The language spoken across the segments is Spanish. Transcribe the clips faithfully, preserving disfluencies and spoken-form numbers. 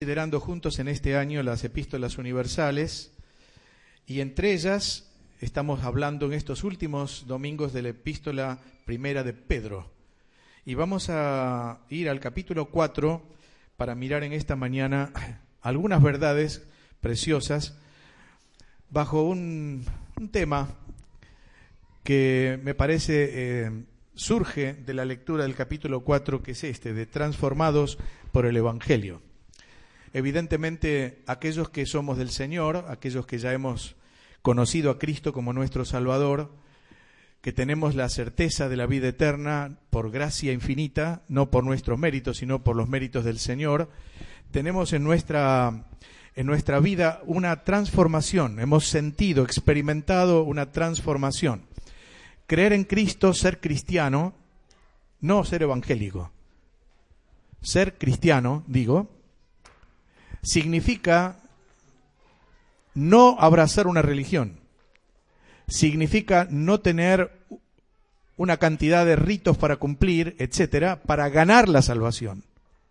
Considerando juntos en este año las epístolas universales, y entre ellas estamos hablando en estos últimos domingos de la epístola primera de Pedro. Y vamos a ir al capítulo cuatro para mirar en esta mañana algunas verdades preciosas bajo un, un tema que me parece eh, surge de la lectura del capítulo cuatro, que es este, de transformados por el Evangelio. Evidentemente, aquellos que somos del Señor, aquellos que ya hemos conocido a Cristo como nuestro Salvador, que tenemos la certeza de la vida eterna por gracia infinita, no por nuestros méritos, sino por los méritos del Señor, tenemos en nuestra, en nuestra vida una transformación, hemos sentido, experimentado una transformación. Creer en Cristo, ser cristiano, no ser evangélico. Ser cristiano, digo, significa no abrazar una religión, significa no tener una cantidad de ritos para cumplir, etcétera, para ganar la salvación.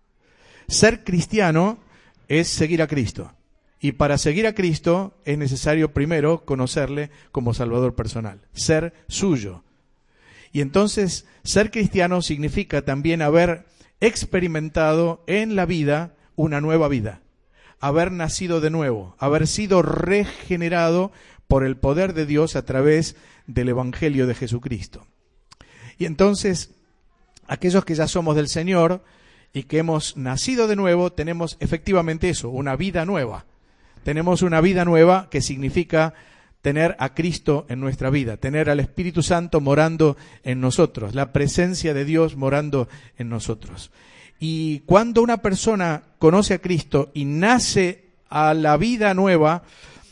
Ser cristiano es seguir a Cristo, y para seguir a Cristo es necesario primero conocerle como Salvador personal, ser suyo. Y entonces ser cristiano significa también haber experimentado en la vida una nueva vida, haber nacido de nuevo, haber sido regenerado por el poder de Dios a través del Evangelio de Jesucristo. Y entonces, aquellos que ya somos del Señor y que hemos nacido de nuevo, tenemos efectivamente eso, una vida nueva. Tenemos una vida nueva que significa tener a Cristo en nuestra vida, tener al Espíritu Santo morando en nosotros, la presencia de Dios morando en nosotros. Y cuando una persona conoce a Cristo y nace a la vida nueva,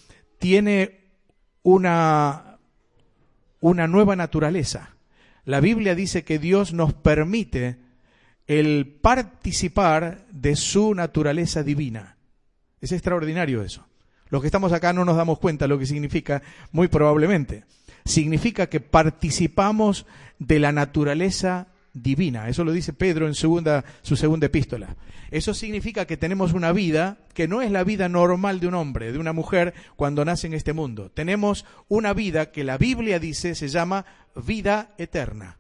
tiene una, una nueva naturaleza. La Biblia dice que Dios nos permite el participar de su naturaleza divina. Es extraordinario eso. Los que estamos acá no nos damos cuenta lo que significa, muy probablemente. Significa que participamos de la naturaleza divina. Eso lo dice Pedro en segunda, su segunda epístola. Eso significa que tenemos una vida que no es la vida normal de un hombre, de una mujer cuando nace en este mundo. Tenemos una vida que la Biblia dice se llama vida eterna.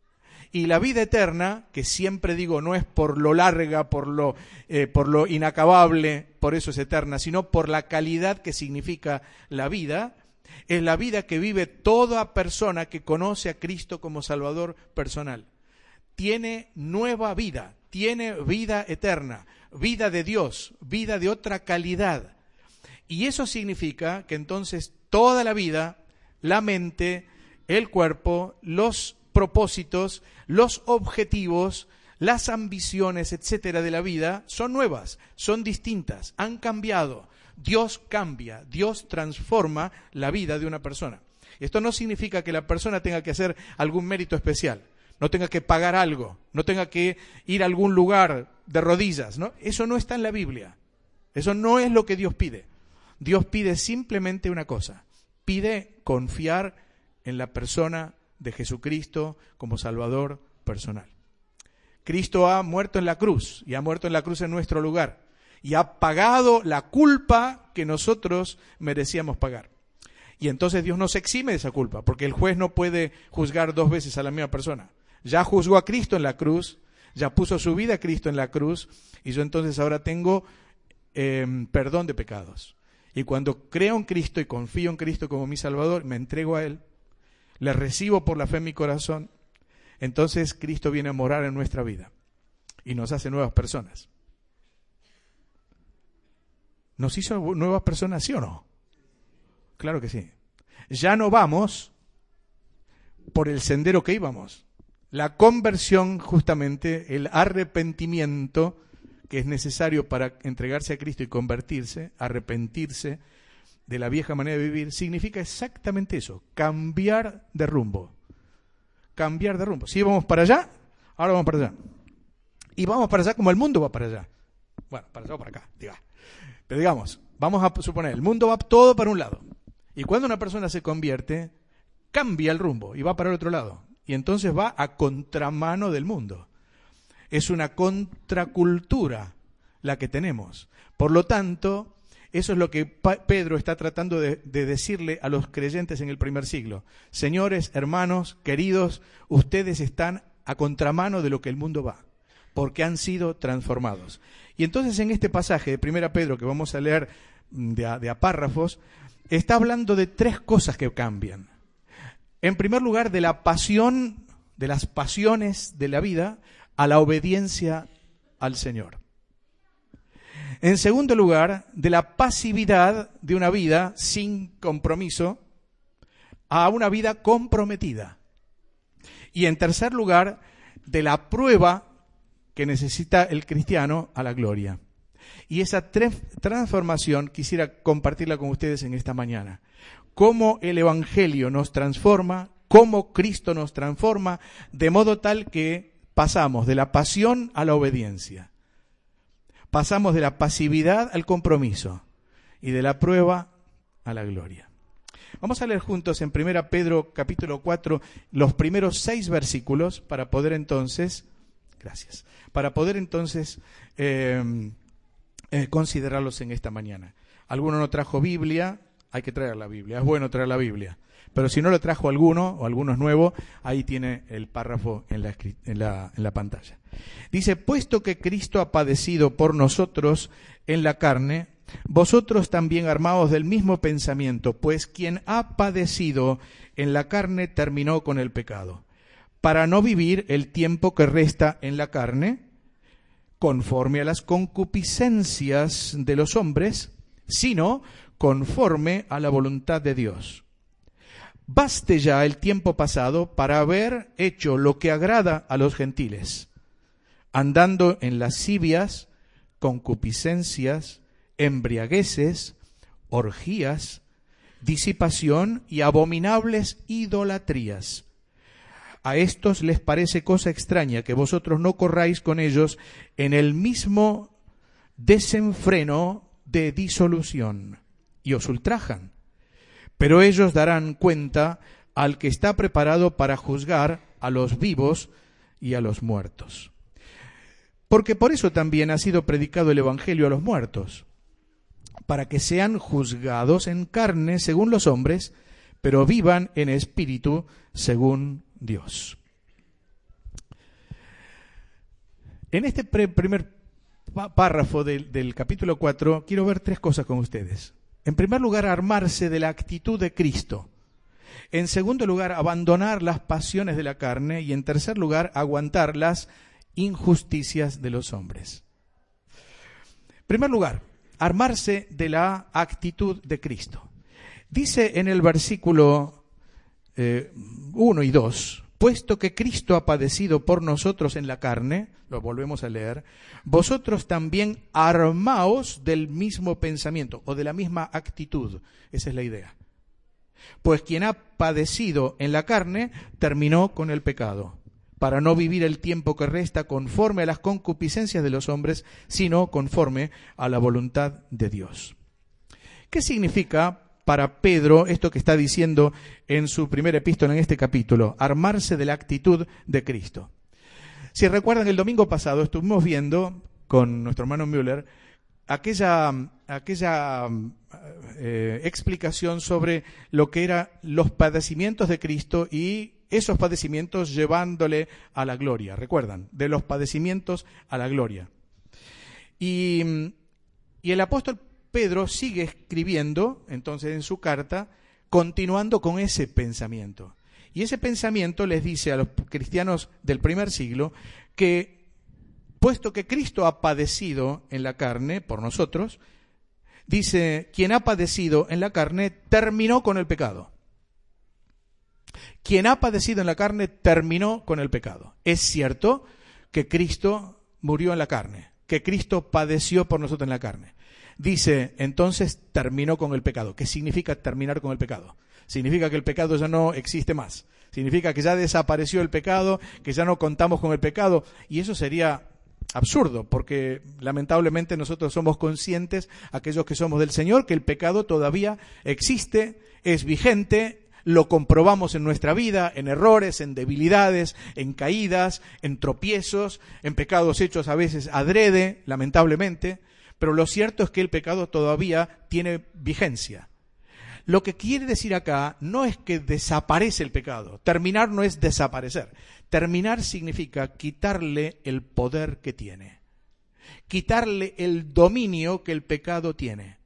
Y la vida eterna, que siempre digo no es por lo larga, por lo, eh, por lo inacabable, por eso es eterna, sino por la calidad que significa la vida, es la vida que vive toda persona que conoce a Cristo como Salvador personal. Tiene nueva vida, tiene vida eterna, vida de Dios, vida de otra calidad. Y eso significa que entonces toda la vida, la mente, el cuerpo, los propósitos, los objetivos, las ambiciones, etcétera, de la vida son nuevas, son distintas, han cambiado. Dios cambia, Dios transforma la vida de una persona. Esto no significa que la persona tenga que hacer algún mérito especial. No tenga que pagar algo, no tenga que ir a algún lugar de rodillas, ¿no? Eso no está en la Biblia. Eso no es lo que Dios pide. Dios pide simplemente una cosa. Pide confiar en la persona de Jesucristo como Salvador personal. Cristo ha muerto en la cruz, y ha muerto en la cruz en nuestro lugar, y ha pagado la culpa que nosotros merecíamos pagar. Y entonces Dios nos exime de esa culpa, porque el juez no puede juzgar dos veces a la misma persona. Ya juzgó a Cristo en la cruz, ya puso su vida a Cristo en la cruz, y yo entonces ahora tengo eh, perdón de pecados. Y cuando creo en Cristo y confío en Cristo como mi Salvador, me entrego a Él, le recibo por la fe en mi corazón, entonces Cristo viene a morar en nuestra vida y nos hace nuevas personas. ¿Nos hizo nuevas personas, sí o no? Claro que sí. Ya no vamos por el sendero que íbamos. La conversión, justamente, el arrepentimiento que es necesario para entregarse a Cristo y convertirse, arrepentirse de la vieja manera de vivir, significa exactamente eso, cambiar de rumbo. Cambiar de rumbo. Si íbamos para allá, ahora vamos para allá. Y vamos para allá como el mundo va para allá. Bueno, para allá o para acá, diga. Pero digamos, vamos a suponer, el mundo va todo para un lado. Y cuando una persona se convierte, cambia el rumbo y va para el otro lado. Y entonces va a contramano del mundo. Es una contracultura la que tenemos. Por lo tanto, eso es lo que Pedro está tratando de, de decirle a los creyentes en el primer siglo. Señores, hermanos, queridos, ustedes están a contramano de lo que el mundo va, porque han sido transformados. Y entonces en este pasaje de primera Pedro, que vamos a leer de a, de a párrafos, está hablando de tres cosas que cambian. En primer lugar, de la pasión, de las pasiones de la vida a la obediencia al Señor. En segundo lugar, de la pasividad de una vida sin compromiso a una vida comprometida. Y en tercer lugar, de la prueba que necesita el cristiano a la gloria. Y esa tre- transformación quisiera compartirla con ustedes en esta mañana. Cómo el Evangelio nos transforma, cómo Cristo nos transforma, de modo tal que pasamos de la pasión a la obediencia. Pasamos de la pasividad al compromiso y de la prueba a la gloria. Vamos a leer juntos en primera Pedro capítulo cuatro los primeros seis versículos para poder entonces, gracias, para poder entonces eh, eh, considerarlos en esta mañana. Alguno no trajo Biblia, hay que traer la Biblia, es bueno traer la Biblia. Pero si no lo trajo alguno, o alguno es nuevo, ahí tiene el párrafo en la, en la, en la pantalla. Dice, puesto que Cristo ha padecido por nosotros en la carne, vosotros también armaos del mismo pensamiento, pues quien ha padecido en la carne terminó con el pecado, para no vivir el tiempo que resta en la carne, conforme a las concupiscencias de los hombres, sino conforme a la voluntad de Dios. Baste ya el tiempo pasado para haber hecho lo que agrada a los gentiles, andando en lascivias, concupiscencias, embriagueces, orgías, disipación y abominables idolatrías. A estos les parece cosa extraña que vosotros no corráis con ellos en el mismo desenfreno de disolución, y os ultrajan. Pero ellos darán cuenta al que está preparado para juzgar a los vivos y a los muertos. Porque por eso también ha sido predicado el Evangelio a los muertos, para que sean juzgados en carne según los hombres, pero vivan en espíritu según Dios. En este pre- primer párrafo del, del capítulo cuatro quiero ver tres cosas con ustedes. En primer lugar, armarse de la actitud de Cristo. En segundo lugar, abandonar las pasiones de la carne. Y en tercer lugar, aguantar las injusticias de los hombres. En primer lugar, armarse de la actitud de Cristo. Dice en el versículo eh, uno y dos, puesto que Cristo ha padecido por nosotros en la carne, lo volvemos a leer, vosotros también armaos del mismo pensamiento o de la misma actitud. Esa es la idea. Pues quien ha padecido en la carne terminó con el pecado, para no vivir el tiempo que resta conforme a las concupiscencias de los hombres, sino conforme a la voluntad de Dios. ¿Qué significa para Pedro esto que está diciendo en su primera epístola en este capítulo? Armarse de la actitud de Cristo. Si recuerdan, el domingo pasado estuvimos viendo con nuestro hermano Müller aquella, aquella eh, explicación sobre lo que eran los padecimientos de Cristo y esos padecimientos llevándole a la gloria. ¿Recuerdan? De los padecimientos a la gloria. Y, y el apóstol Pedro sigue escribiendo, entonces, en su carta, continuando con ese pensamiento. Y ese pensamiento les dice a los cristianos del primer siglo que, puesto que Cristo ha padecido en la carne por nosotros, dice, quien ha padecido en la carne terminó con el pecado. Quien ha padecido en la carne terminó con el pecado. Es cierto que Cristo murió en la carne, que Cristo padeció por nosotros en la carne. Dice, entonces terminó con el pecado. ¿Qué significa terminar con el pecado? Significa que el pecado ya no existe más. Significa que ya desapareció el pecado, que ya no contamos con el pecado. Y eso sería absurdo, porque lamentablemente nosotros somos conscientes, aquellos que somos del Señor, que el pecado todavía existe, es vigente, lo comprobamos en nuestra vida, en errores, en debilidades, en caídas, en tropiezos, en pecados hechos a veces adrede, lamentablemente, pero lo cierto es que el pecado todavía tiene vigencia. Lo que quiere decir acá no es que desaparece el pecado. Terminar no es desaparecer. Terminar significa quitarle el poder que tiene. Quitarle el dominio que el pecado tiene.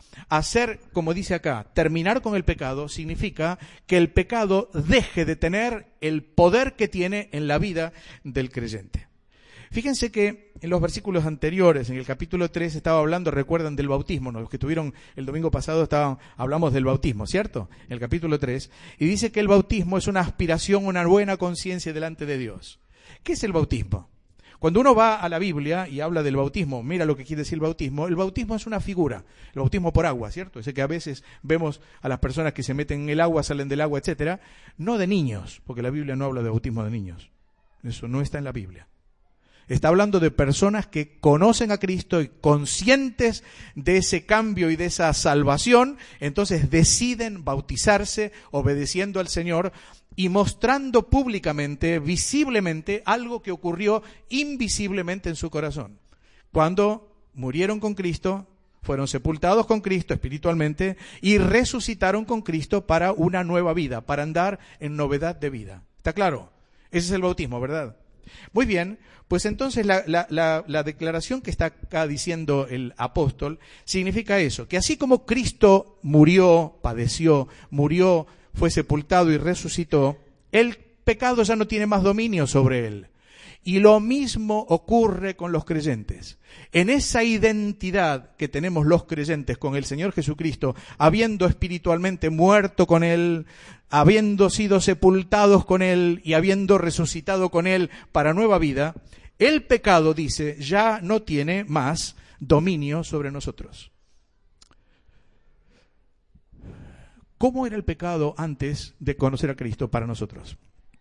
Hacer, como dice acá, terminar con el pecado significa que el pecado deje de tener el poder que tiene en la vida del creyente. Fíjense que en los versículos anteriores, en el capítulo tres, estaba hablando, recuerdan, del bautismo, ¿no? Los que estuvieron el domingo pasado estaban, hablamos del bautismo, ¿cierto? En el capítulo tres, y dice que el bautismo es una aspiración, una buena conciencia delante de Dios. ¿Qué es el bautismo? Cuando uno va a la Biblia y habla del bautismo, mira lo que quiere decir el bautismo, el bautismo es una figura, el bautismo por agua, ¿cierto? Ese que a veces vemos a las personas que se meten en el agua, salen del agua, etcétera, no de niños, porque la Biblia no habla de bautismo de niños, eso no está en la Biblia. Está hablando de personas que conocen a Cristo y conscientes de ese cambio y de esa salvación, entonces deciden bautizarse obedeciendo al Señor y mostrando públicamente, visiblemente, algo que ocurrió invisiblemente en su corazón. Cuando murieron con Cristo, fueron sepultados con Cristo espiritualmente y resucitaron con Cristo para una nueva vida, para andar en novedad de vida. ¿Está claro? Ese es el bautismo, ¿verdad? Muy bien, pues entonces la, la, la, la declaración que está acá diciendo el apóstol significa eso, que así como Cristo murió, padeció, murió, fue sepultado y resucitó, el pecado ya no tiene más dominio sobre él. Y lo mismo ocurre con los creyentes. En esa identidad que tenemos los creyentes con el Señor Jesucristo, habiendo espiritualmente muerto con Él, habiendo sido sepultados con Él y habiendo resucitado con Él para nueva vida, el pecado, dice, ya no tiene más dominio sobre nosotros. ¿Cómo era el pecado antes de conocer a Cristo para nosotros?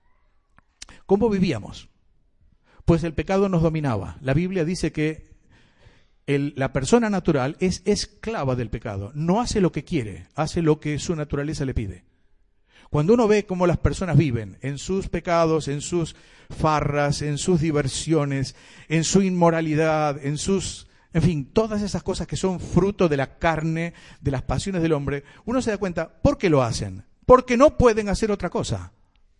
¿Cómo vivíamos? Pues el pecado nos dominaba. La Biblia dice que el, la persona natural es esclava del pecado. No hace lo que quiere, hace lo que su naturaleza le pide. Cuando uno ve cómo las personas viven en sus pecados, en sus farras, en sus diversiones, en su inmoralidad, en sus, en fin, todas esas cosas que son fruto de la carne, de las pasiones del hombre, uno se da cuenta, ¿por qué lo hacen? Porque no pueden hacer otra cosa.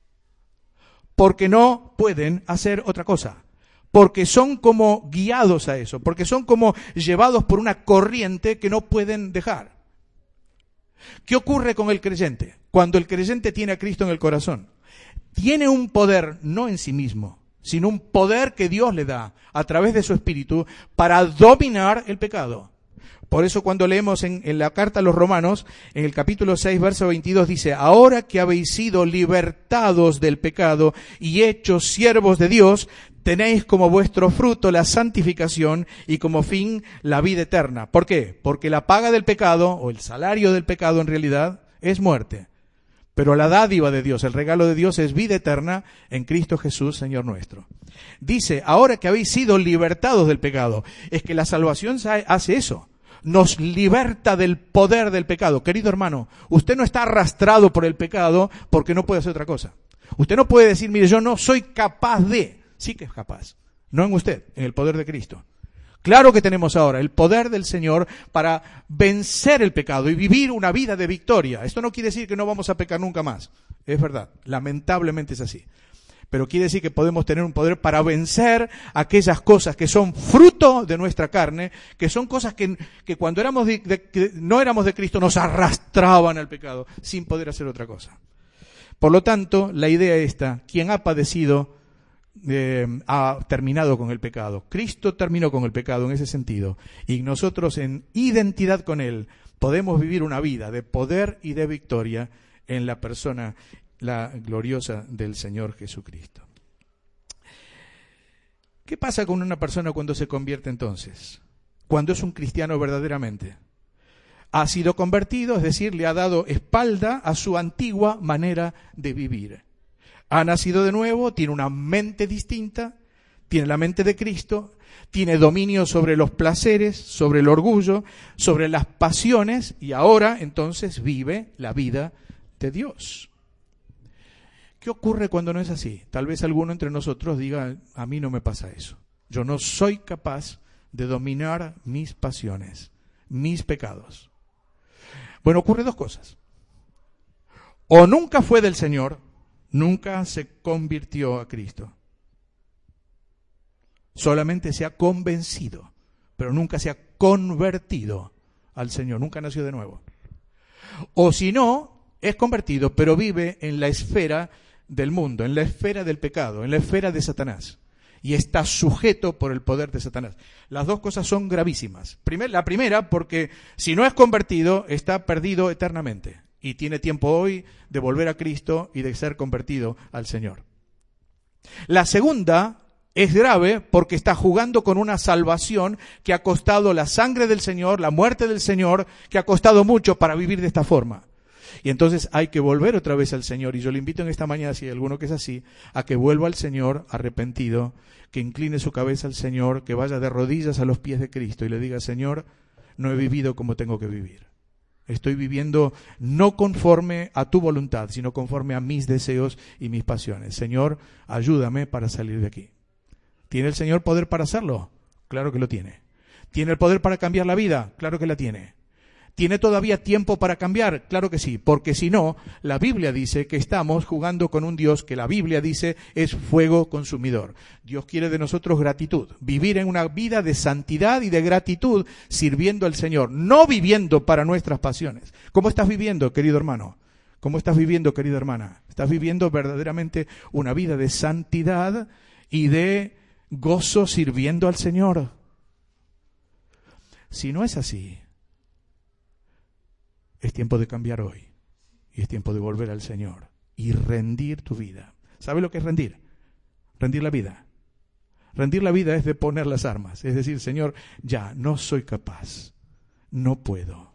Porque no pueden hacer otra cosa, porque son como guiados a eso, porque son como llevados por una corriente que no pueden dejar. ¿Qué ocurre con el creyente? Cuando el creyente tiene a Cristo en el corazón, tiene un poder no en sí mismo, sino un poder que Dios le da a través de su Espíritu para dominar el pecado. Por eso cuando leemos en, en la carta a los Romanos, en el capítulo seis, verso veintidós, dice, ahora que habéis sido libertados del pecado y hechos siervos de Dios, tenéis como vuestro fruto la santificación y como fin la vida eterna. ¿Por qué? Porque la paga del pecado, o el salario del pecado en realidad, es muerte. Pero la dádiva de Dios, el regalo de Dios es vida eterna en Cristo Jesús, Señor nuestro. Dice, ahora que habéis sido libertados del pecado, es que la salvación hace eso. Nos liberta del poder del pecado. Querido hermano, usted no está arrastrado por el pecado porque no puede hacer otra cosa. Usted no puede decir, mire, yo no soy capaz de. Sí que es capaz. No en usted, en el poder de Cristo. Claro que tenemos ahora el poder del Señor para vencer el pecado y vivir una vida de victoria. Esto no quiere decir que no vamos a pecar nunca más. Es verdad, lamentablemente es así. Pero quiere decir que podemos tener un poder para vencer aquellas cosas que son fruto de nuestra carne, que son cosas que, que cuando éramos de, de, que no éramos de Cristo nos arrastraban al pecado, sin poder hacer otra cosa. Por lo tanto, la idea es esta, quien ha padecido eh, ha terminado con el pecado. Cristo terminó con el pecado en ese sentido, y nosotros en identidad con Él podemos vivir una vida de poder y de victoria en la persona la gloriosa del Señor Jesucristo. ¿Qué pasa con una persona cuando se convierte entonces? Cuando es un cristiano verdaderamente. Ha sido convertido, es decir, le ha dado espalda a su antigua manera de vivir. Ha nacido de nuevo, tiene una mente distinta, tiene la mente de Cristo, tiene dominio sobre los placeres, sobre el orgullo, sobre las pasiones, y ahora entonces vive la vida de Dios. ¿Qué ocurre cuando no es así? Tal vez alguno entre nosotros diga, a mí no me pasa eso. Yo no soy capaz de dominar mis pasiones, mis pecados. Bueno, ocurre dos cosas. O nunca fue del Señor, nunca se convirtió a Cristo. Solamente se ha convencido, pero nunca se ha convertido al Señor, nunca nació de nuevo. O si no, es convertido, pero vive en la esfera del mundo, en la esfera del pecado, en la esfera de Satanás. Y está sujeto por el poder de Satanás. Las dos cosas son gravísimas. Primer, la primera, porque si no es convertido, está perdido eternamente. Y tiene tiempo hoy de volver a Cristo y de ser convertido al Señor. La segunda es grave porque está jugando con una salvación que ha costado la sangre del Señor, la muerte del Señor, que ha costado mucho para vivir de esta forma. Y entonces hay que volver otra vez al Señor. Y yo le invito en esta mañana, si hay alguno que es así, a que vuelva al Señor arrepentido, que incline su cabeza al Señor, que vaya de rodillas a los pies de Cristo y le diga, Señor, no he vivido como tengo que vivir. Estoy viviendo no conforme a tu voluntad, sino conforme a mis deseos y mis pasiones. Señor, ayúdame para salir de aquí. ¿Tiene el Señor poder para hacerlo? Claro que lo tiene. ¿Tiene el poder para cambiar la vida? Claro que la tiene. ¿Tiene todavía tiempo para cambiar? Claro que sí, porque si no, la Biblia dice que estamos jugando con un Dios que la Biblia dice es fuego consumidor. Dios quiere de nosotros gratitud, vivir en una vida de santidad y de gratitud sirviendo al Señor, no viviendo para nuestras pasiones. ¿Cómo estás viviendo, querido hermano? ¿Cómo estás viviendo, querida hermana? ¿Estás viviendo verdaderamente una vida de santidad y de gozo sirviendo al Señor? Si no es así, es tiempo de cambiar hoy y es tiempo de volver al Señor y rendir tu vida. ¿Sabe lo que es rendir? Rendir la vida. Rendir la vida es de poner las armas, es decir, Señor, ya no soy capaz, no puedo,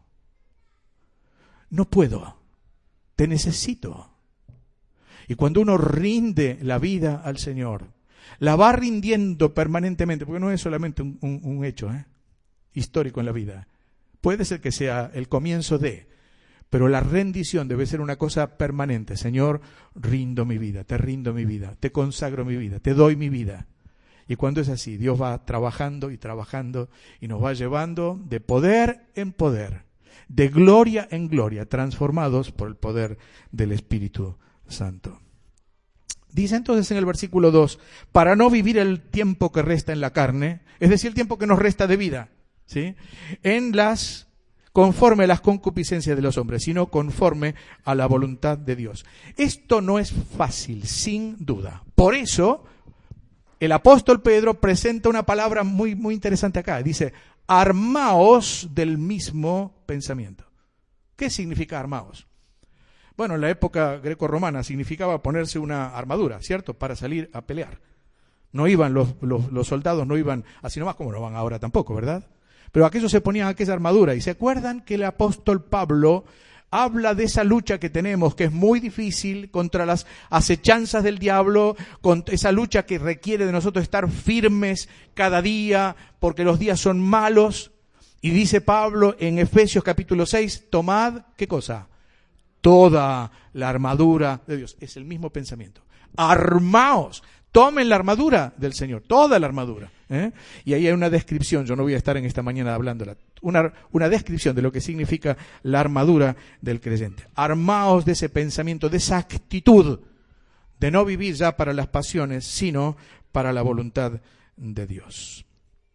no puedo, te necesito. Y cuando uno rinde la vida al Señor, la va rindiendo permanentemente, porque no es solamente un, un, un hecho ¿eh? histórico en la vida. Puede ser que sea el comienzo de, pero la rendición debe ser una cosa permanente. Señor, rindo mi vida, te rindo mi vida, te consagro mi vida, te doy mi vida. Y cuando es así, Dios va trabajando y trabajando y nos va llevando de poder en poder, de gloria en gloria, transformados por el poder del Espíritu Santo. Dice entonces en el versículo dos, para no vivir el tiempo que resta en la carne, es decir, el tiempo que nos resta de vida, ¿sí? En las, conforme a las concupiscencias de los hombres, sino conforme a la voluntad de Dios. Esto no es fácil, sin duda. Por eso, el apóstol Pedro presenta una palabra muy, muy interesante acá. Dice, armaos del mismo pensamiento. ¿Qué significa armaos? Bueno, en la época greco-romana significaba ponerse una armadura, ¿cierto? Para salir a pelear. No iban los, los, los soldados, no iban así nomás como no van ahora tampoco, ¿verdad? Pero aquellos se ponían aquella armadura. Y se acuerdan que el apóstol Pablo habla de esa lucha que tenemos, que es muy difícil, contra las acechanzas del diablo, con esa lucha que requiere de nosotros estar firmes cada día, porque los días son malos. Y dice Pablo en Efesios capítulo seis, tomad, ¿qué cosa? Toda la armadura de Dios. Es el mismo pensamiento. Armaos. Tomen la armadura del Señor, toda la armadura. ¿eh? Y ahí hay una descripción, yo no voy a estar en esta mañana hablándola, una, una descripción de lo que significa la armadura del creyente. Armaos de ese pensamiento, de esa actitud de no vivir ya para las pasiones, sino para la voluntad de Dios.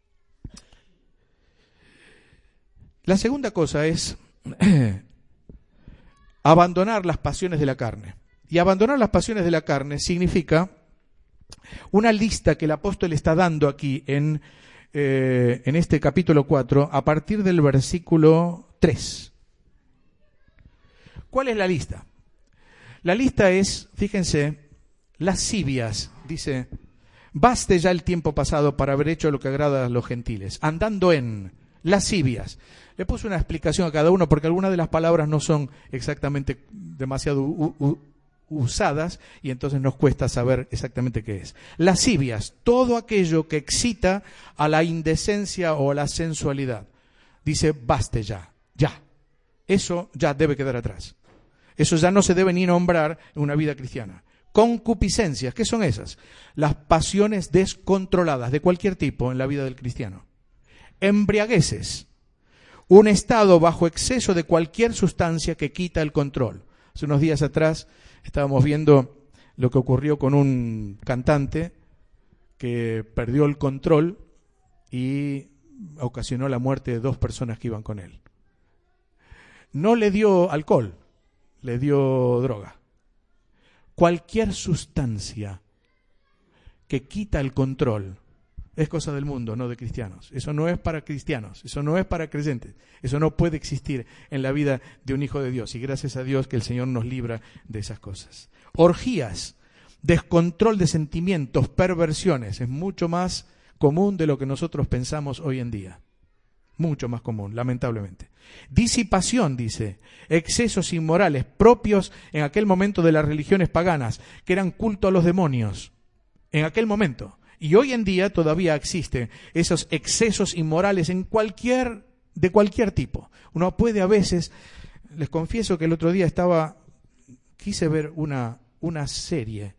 La segunda cosa es abandonar las pasiones de la carne. Y abandonar las pasiones de la carne significa una lista que el apóstol está dando aquí en, eh, en este capítulo cuatro, a partir del versículo tres. ¿Cuál es la lista? La lista es, fíjense, lascivias. Dice, baste ya el tiempo pasado para haber hecho lo que agrada a los gentiles, andando en lascivias. Le puse una explicación a cada uno porque algunas de las palabras no son exactamente demasiado u, u, usadas y entonces nos cuesta saber exactamente qué es. Lascivias, todo aquello que excita a la indecencia o a la sensualidad. Dice, baste ya, ya. Eso ya debe quedar atrás. Eso ya no se debe ni nombrar en una vida cristiana. Concupiscencias, ¿qué son esas? Las pasiones descontroladas de cualquier tipo en la vida del cristiano. Embriagueces, un estado bajo exceso de cualquier sustancia que quita el control. Hace unos días atrás estábamos viendo lo que ocurrió con un cantante que perdió el control y ocasionó la muerte de dos personas que iban con él. No le dio alcohol, le dio droga. Cualquier sustancia que quita el control es cosa del mundo, no de cristianos. Eso no es para cristianos, eso no es para creyentes. Eso no puede existir en la vida de un hijo de Dios. Y gracias a Dios que el Señor nos libra de esas cosas. Orgías, descontrol de sentimientos, perversiones. Es mucho más común de lo que nosotros pensamos hoy en día. Mucho más común, lamentablemente. Disipación, dice, excesos inmorales propios en aquel momento de las religiones paganas, que eran culto a los demonios. En aquel momento. Y hoy en día todavía existen esos excesos inmorales en cualquier, de cualquier tipo. Uno puede a veces, les confieso que el otro día estaba, quise ver una, una serie,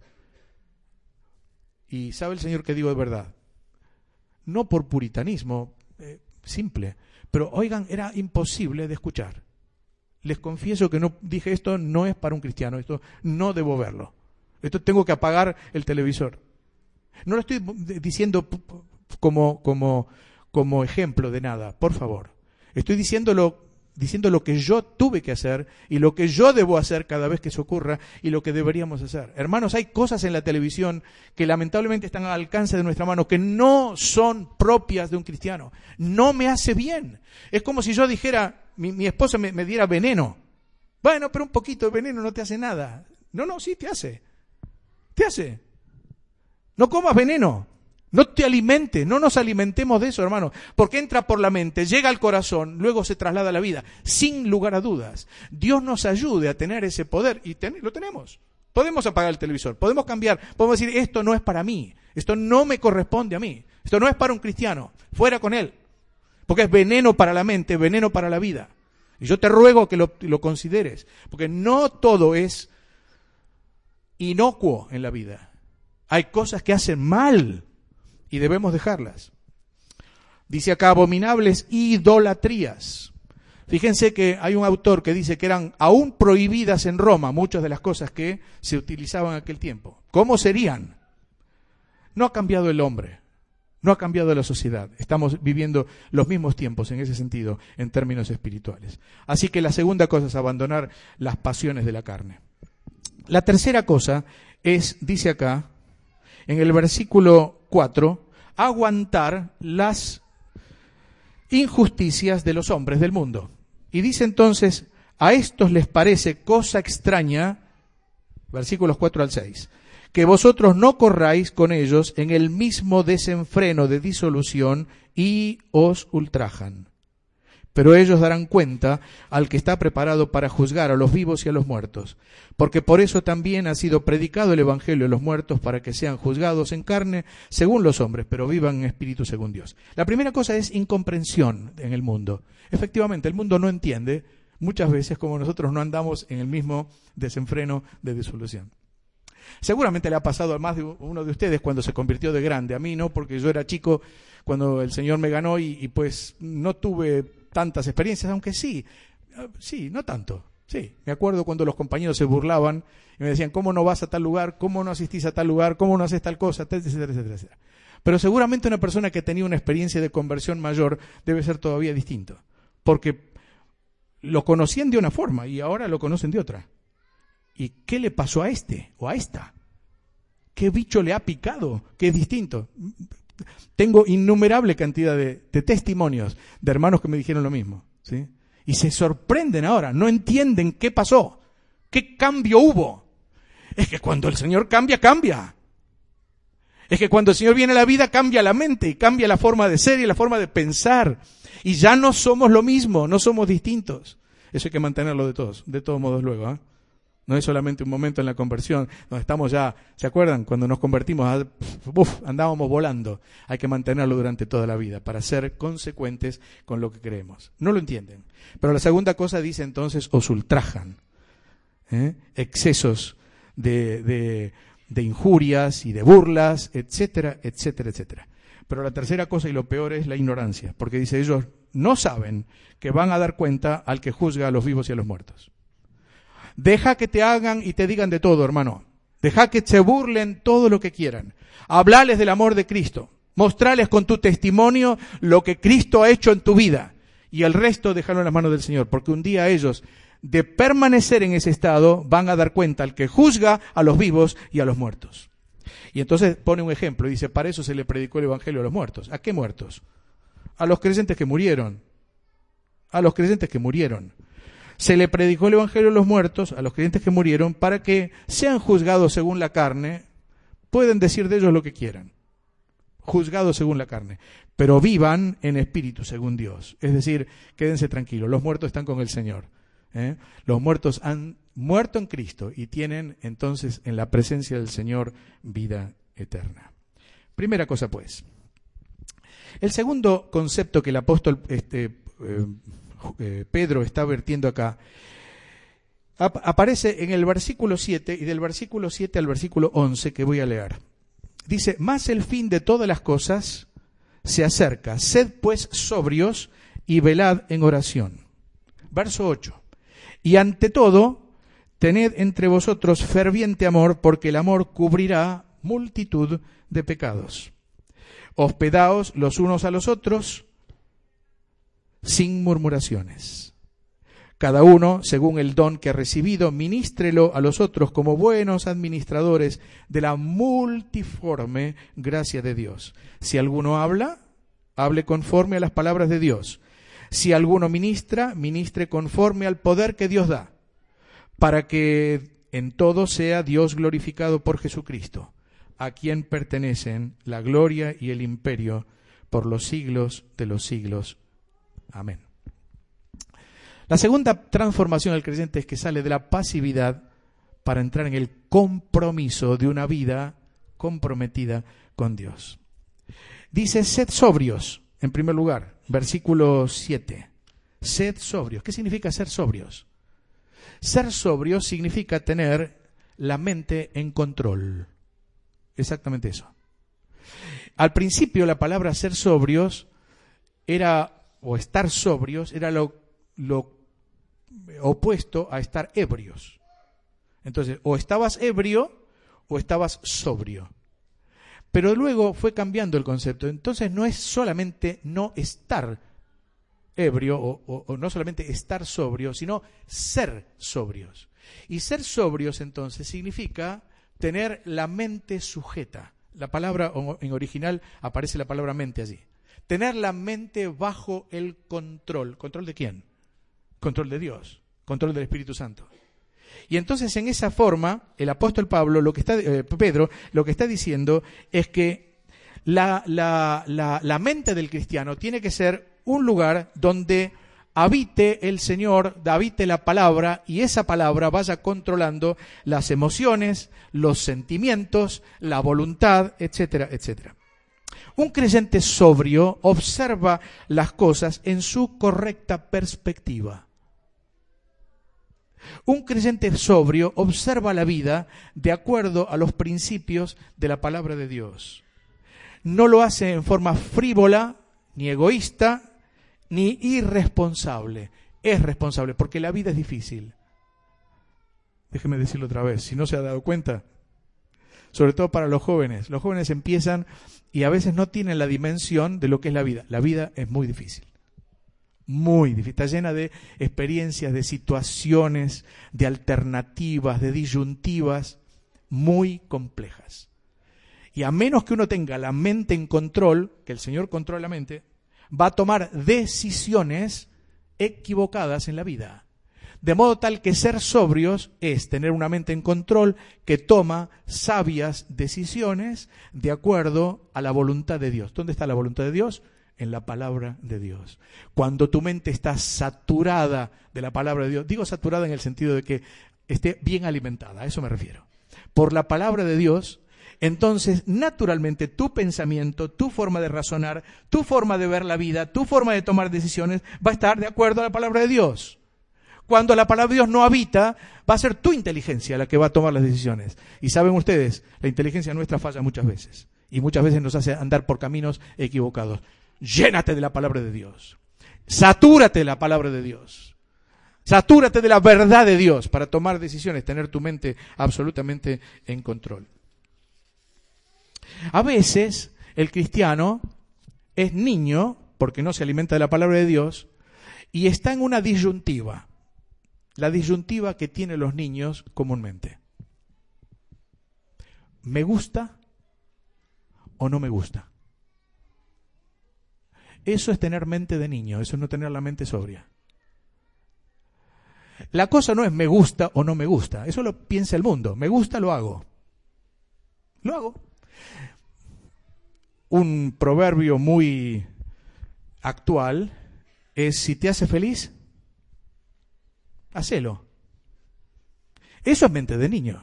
y sabe el Señor que digo de verdad, no por puritanismo, eh, simple, pero oigan, era imposible de escuchar. Les confieso que no dije, esto no es para un cristiano, esto no debo verlo, esto tengo que apagar el televisor. No lo estoy diciendo como, como, como ejemplo de nada, por favor. Estoy diciéndolo, diciendo lo que yo tuve que hacer y lo que yo debo hacer cada vez que eso ocurra y lo que deberíamos hacer. Hermanos, hay cosas en la televisión que lamentablemente están al alcance de nuestra mano que no son propias de un cristiano. No me hace bien. Es como si yo dijera, mi, mi esposa me, me diera veneno. Bueno, pero un poquito de veneno no te hace nada. No, no, sí te hace. Te hace. No comas veneno, no te alimentes, no nos alimentemos de eso, hermano, porque entra por la mente, llega al corazón, luego se traslada a la vida, sin lugar a dudas. Dios nos ayude a tener ese poder, y ten, lo tenemos. Podemos apagar el televisor, podemos cambiar, podemos decir, esto no es para mí, esto no me corresponde a mí, esto no es para un cristiano, fuera con él, porque es veneno para la mente, veneno para la vida. Y yo te ruego que lo, lo consideres, porque no todo es inocuo en la vida. Hay cosas que hacen mal y debemos dejarlas. Dice acá, abominables idolatrías. Fíjense que hay un autor que dice que eran aún prohibidas en Roma muchas de las cosas que se utilizaban en aquel tiempo. ¿Cómo serían? No ha cambiado el hombre, no ha cambiado la sociedad. Estamos viviendo los mismos tiempos en ese sentido, en términos espirituales. Así que la segunda cosa es abandonar las pasiones de la carne. La tercera cosa es, dice acá, en el versículo cuatro, aguantar las injusticias de los hombres del mundo. Y dice entonces, a estos les parece cosa extraña, versículos cuatro al seis, que vosotros no corráis con ellos en el mismo desenfreno de disolución y os ultrajan. Pero ellos darán cuenta al que está preparado para juzgar a los vivos y a los muertos, porque por eso también ha sido predicado el Evangelio de los muertos, para que sean juzgados en carne según los hombres, pero vivan en espíritu según Dios. La primera cosa es incomprensión en el mundo. Efectivamente, el mundo no entiende muchas veces como nosotros no andamos en el mismo desenfreno de disolución. Seguramente le ha pasado a más de uno de ustedes cuando se convirtió de grande. A mí no, porque yo era chico cuando el Señor me ganó y, y pues no tuve tantas experiencias, aunque sí, sí, no tanto. Sí, me acuerdo cuando los compañeros se burlaban y me decían, ¿cómo no vas a tal lugar? ¿Cómo no asistís a tal lugar? ¿Cómo no haces tal cosa? Etcétera, etcétera, etcétera. Pero seguramente una persona que tenía una experiencia de conversión mayor debe ser todavía distinto, porque lo conocían de una forma y ahora lo conocen de otra. ¿Y qué le pasó a este o a esta? ¿Qué bicho le ha picado? ¿Qué es distinto? Tengo innumerable cantidad de, de testimonios de hermanos que me dijeron lo mismo, ¿sí? Y se sorprenden ahora, no entienden qué pasó, qué cambio hubo. Es que cuando el Señor cambia, cambia. Es que cuando el Señor viene a la vida, cambia la mente y cambia la forma de ser y la forma de pensar. Y ya no somos lo mismo, no somos distintos. Eso hay que mantenerlo de todos, de todos modos luego, ¿eh? No es solamente un momento en la conversión, donde estamos ya, ¿se acuerdan? Cuando nos convertimos, uf, andábamos volando. Hay que mantenerlo durante toda la vida para ser consecuentes con lo que creemos. No lo entienden. Pero la segunda cosa dice entonces, os ultrajan. ¿eh? excesos de, de, de injurias y de burlas, etcétera, etcétera, etcétera. Pero la tercera cosa y lo peor es la ignorancia, porque dice, ellos no saben que van a dar cuenta al que juzga a los vivos y a los muertos. Deja que te hagan y te digan de todo, hermano. Deja que se burlen todo lo que quieran. Hablales del amor de Cristo. Mostrales con tu testimonio lo que Cristo ha hecho en tu vida. Y el resto déjalo en las manos del Señor, porque un día ellos, de permanecer en ese estado, van a dar cuenta al que juzga a los vivos y a los muertos. Y entonces pone un ejemplo y dice, para eso se le predicó el evangelio a los muertos. ¿A qué muertos? A los creyentes que murieron. A los creyentes que murieron. Se le predicó el evangelio a los muertos, a los creyentes que murieron, para que sean juzgados según la carne. Pueden decir de ellos lo que quieran. Juzgados según la carne. Pero vivan en espíritu según Dios. Es decir, quédense tranquilos. Los muertos están con el Señor. ¿eh? Los muertos han muerto en Cristo y tienen entonces en la presencia del Señor vida eterna. Primera cosa pues. El segundo concepto que el apóstol este, eh, eh, Pedro está vertiendo acá ap- aparece en el versículo siete y del versículo siete al versículo once que voy a leer. Dice, mas el fin de todas las cosas se acerca. Sed pues sobrios y velad en oración. Verso ocho. Y ante todo, tened entre vosotros ferviente amor, porque el amor cubrirá multitud de pecados. Hospedaos los unos a los otros sin murmuraciones. Cada uno, según el don que ha recibido, ministrelo a los otros como buenos administradores de la multiforme gracia de Dios. Si alguno habla, hable conforme a las palabras de Dios. Si alguno ministra, ministre conforme al poder que Dios da, para que en todo sea Dios glorificado por Jesucristo, a quien pertenecen la gloria y el imperio por los siglos de los siglos. Amén. La segunda transformación del creyente es que sale de la pasividad para entrar en el compromiso de una vida comprometida con Dios. Dice, sed sobrios, en primer lugar, versículo siete. Sed sobrios. ¿Qué significa ser sobrios? Ser sobrios significa tener la mente en control. Exactamente eso. Al principio la palabra ser sobrios era, o estar sobrios, era lo, lo opuesto a estar ebrios. Entonces, o estabas ebrio o estabas sobrio. Pero luego fue cambiando el concepto. Entonces no es solamente no estar ebrio o, o, o no solamente estar sobrio, sino ser sobrios. Y ser sobrios entonces significa tener la mente sujeta. La palabra en original aparece la palabra mente allí. Tener la mente bajo el control. ¿Control de quién? Control de Dios. Control del Espíritu Santo. Y entonces en esa forma, el apóstol Pablo, lo que está, eh, Pedro, lo que está diciendo es que la, la, la, la mente del cristiano tiene que ser un lugar donde habite el Señor, habite la palabra, y esa palabra vaya controlando las emociones, los sentimientos, la voluntad, etcétera, etcétera. Un creyente sobrio observa las cosas en su correcta perspectiva. Un creyente sobrio observa la vida de acuerdo a los principios de la palabra de Dios. No lo hace en forma frívola, ni egoísta, ni irresponsable. Es responsable, porque la vida es difícil. Déjeme decirlo otra vez, si no se ha dado cuenta. Sobre todo para los jóvenes. Los jóvenes empiezan y a veces no tienen la dimensión de lo que es la vida. La vida es muy difícil. Muy difícil, está llena de experiencias, de situaciones, de alternativas, de disyuntivas muy complejas. Y a menos que uno tenga la mente en control, que el Señor controla la mente, va a tomar decisiones equivocadas en la vida. De modo tal que ser sobrios es tener una mente en control que toma sabias decisiones de acuerdo a la voluntad de Dios. ¿Dónde está la voluntad de Dios? En la palabra de Dios. Cuando tu mente está saturada de la palabra de Dios, digo saturada en el sentido de que esté bien alimentada, a eso me refiero, por la palabra de Dios, entonces naturalmente tu pensamiento, tu forma de razonar, tu forma de ver la vida, tu forma de tomar decisiones va a estar de acuerdo a la palabra de Dios. Cuando la palabra de Dios no habita, va a ser tu inteligencia la que va a tomar las decisiones. Y saben ustedes, la inteligencia nuestra falla muchas veces. Y muchas veces nos hace andar por caminos equivocados. Llénate de la palabra de Dios. Satúrate de la palabra de Dios. Satúrate de la verdad de Dios para tomar decisiones, tener tu mente absolutamente en control. A veces el cristiano es niño, porque no se alimenta de la palabra de Dios, y está en una disyuntiva. La disyuntiva que tienen los niños comúnmente. ¿Me gusta o no me gusta? Eso es tener mente de niño, eso es no tener la mente sobria. La cosa no es me gusta o no me gusta, eso lo piensa el mundo. Me gusta, lo hago. Lo hago. Un proverbio muy actual es: si te hace feliz, hacelo. Eso es mente de niño.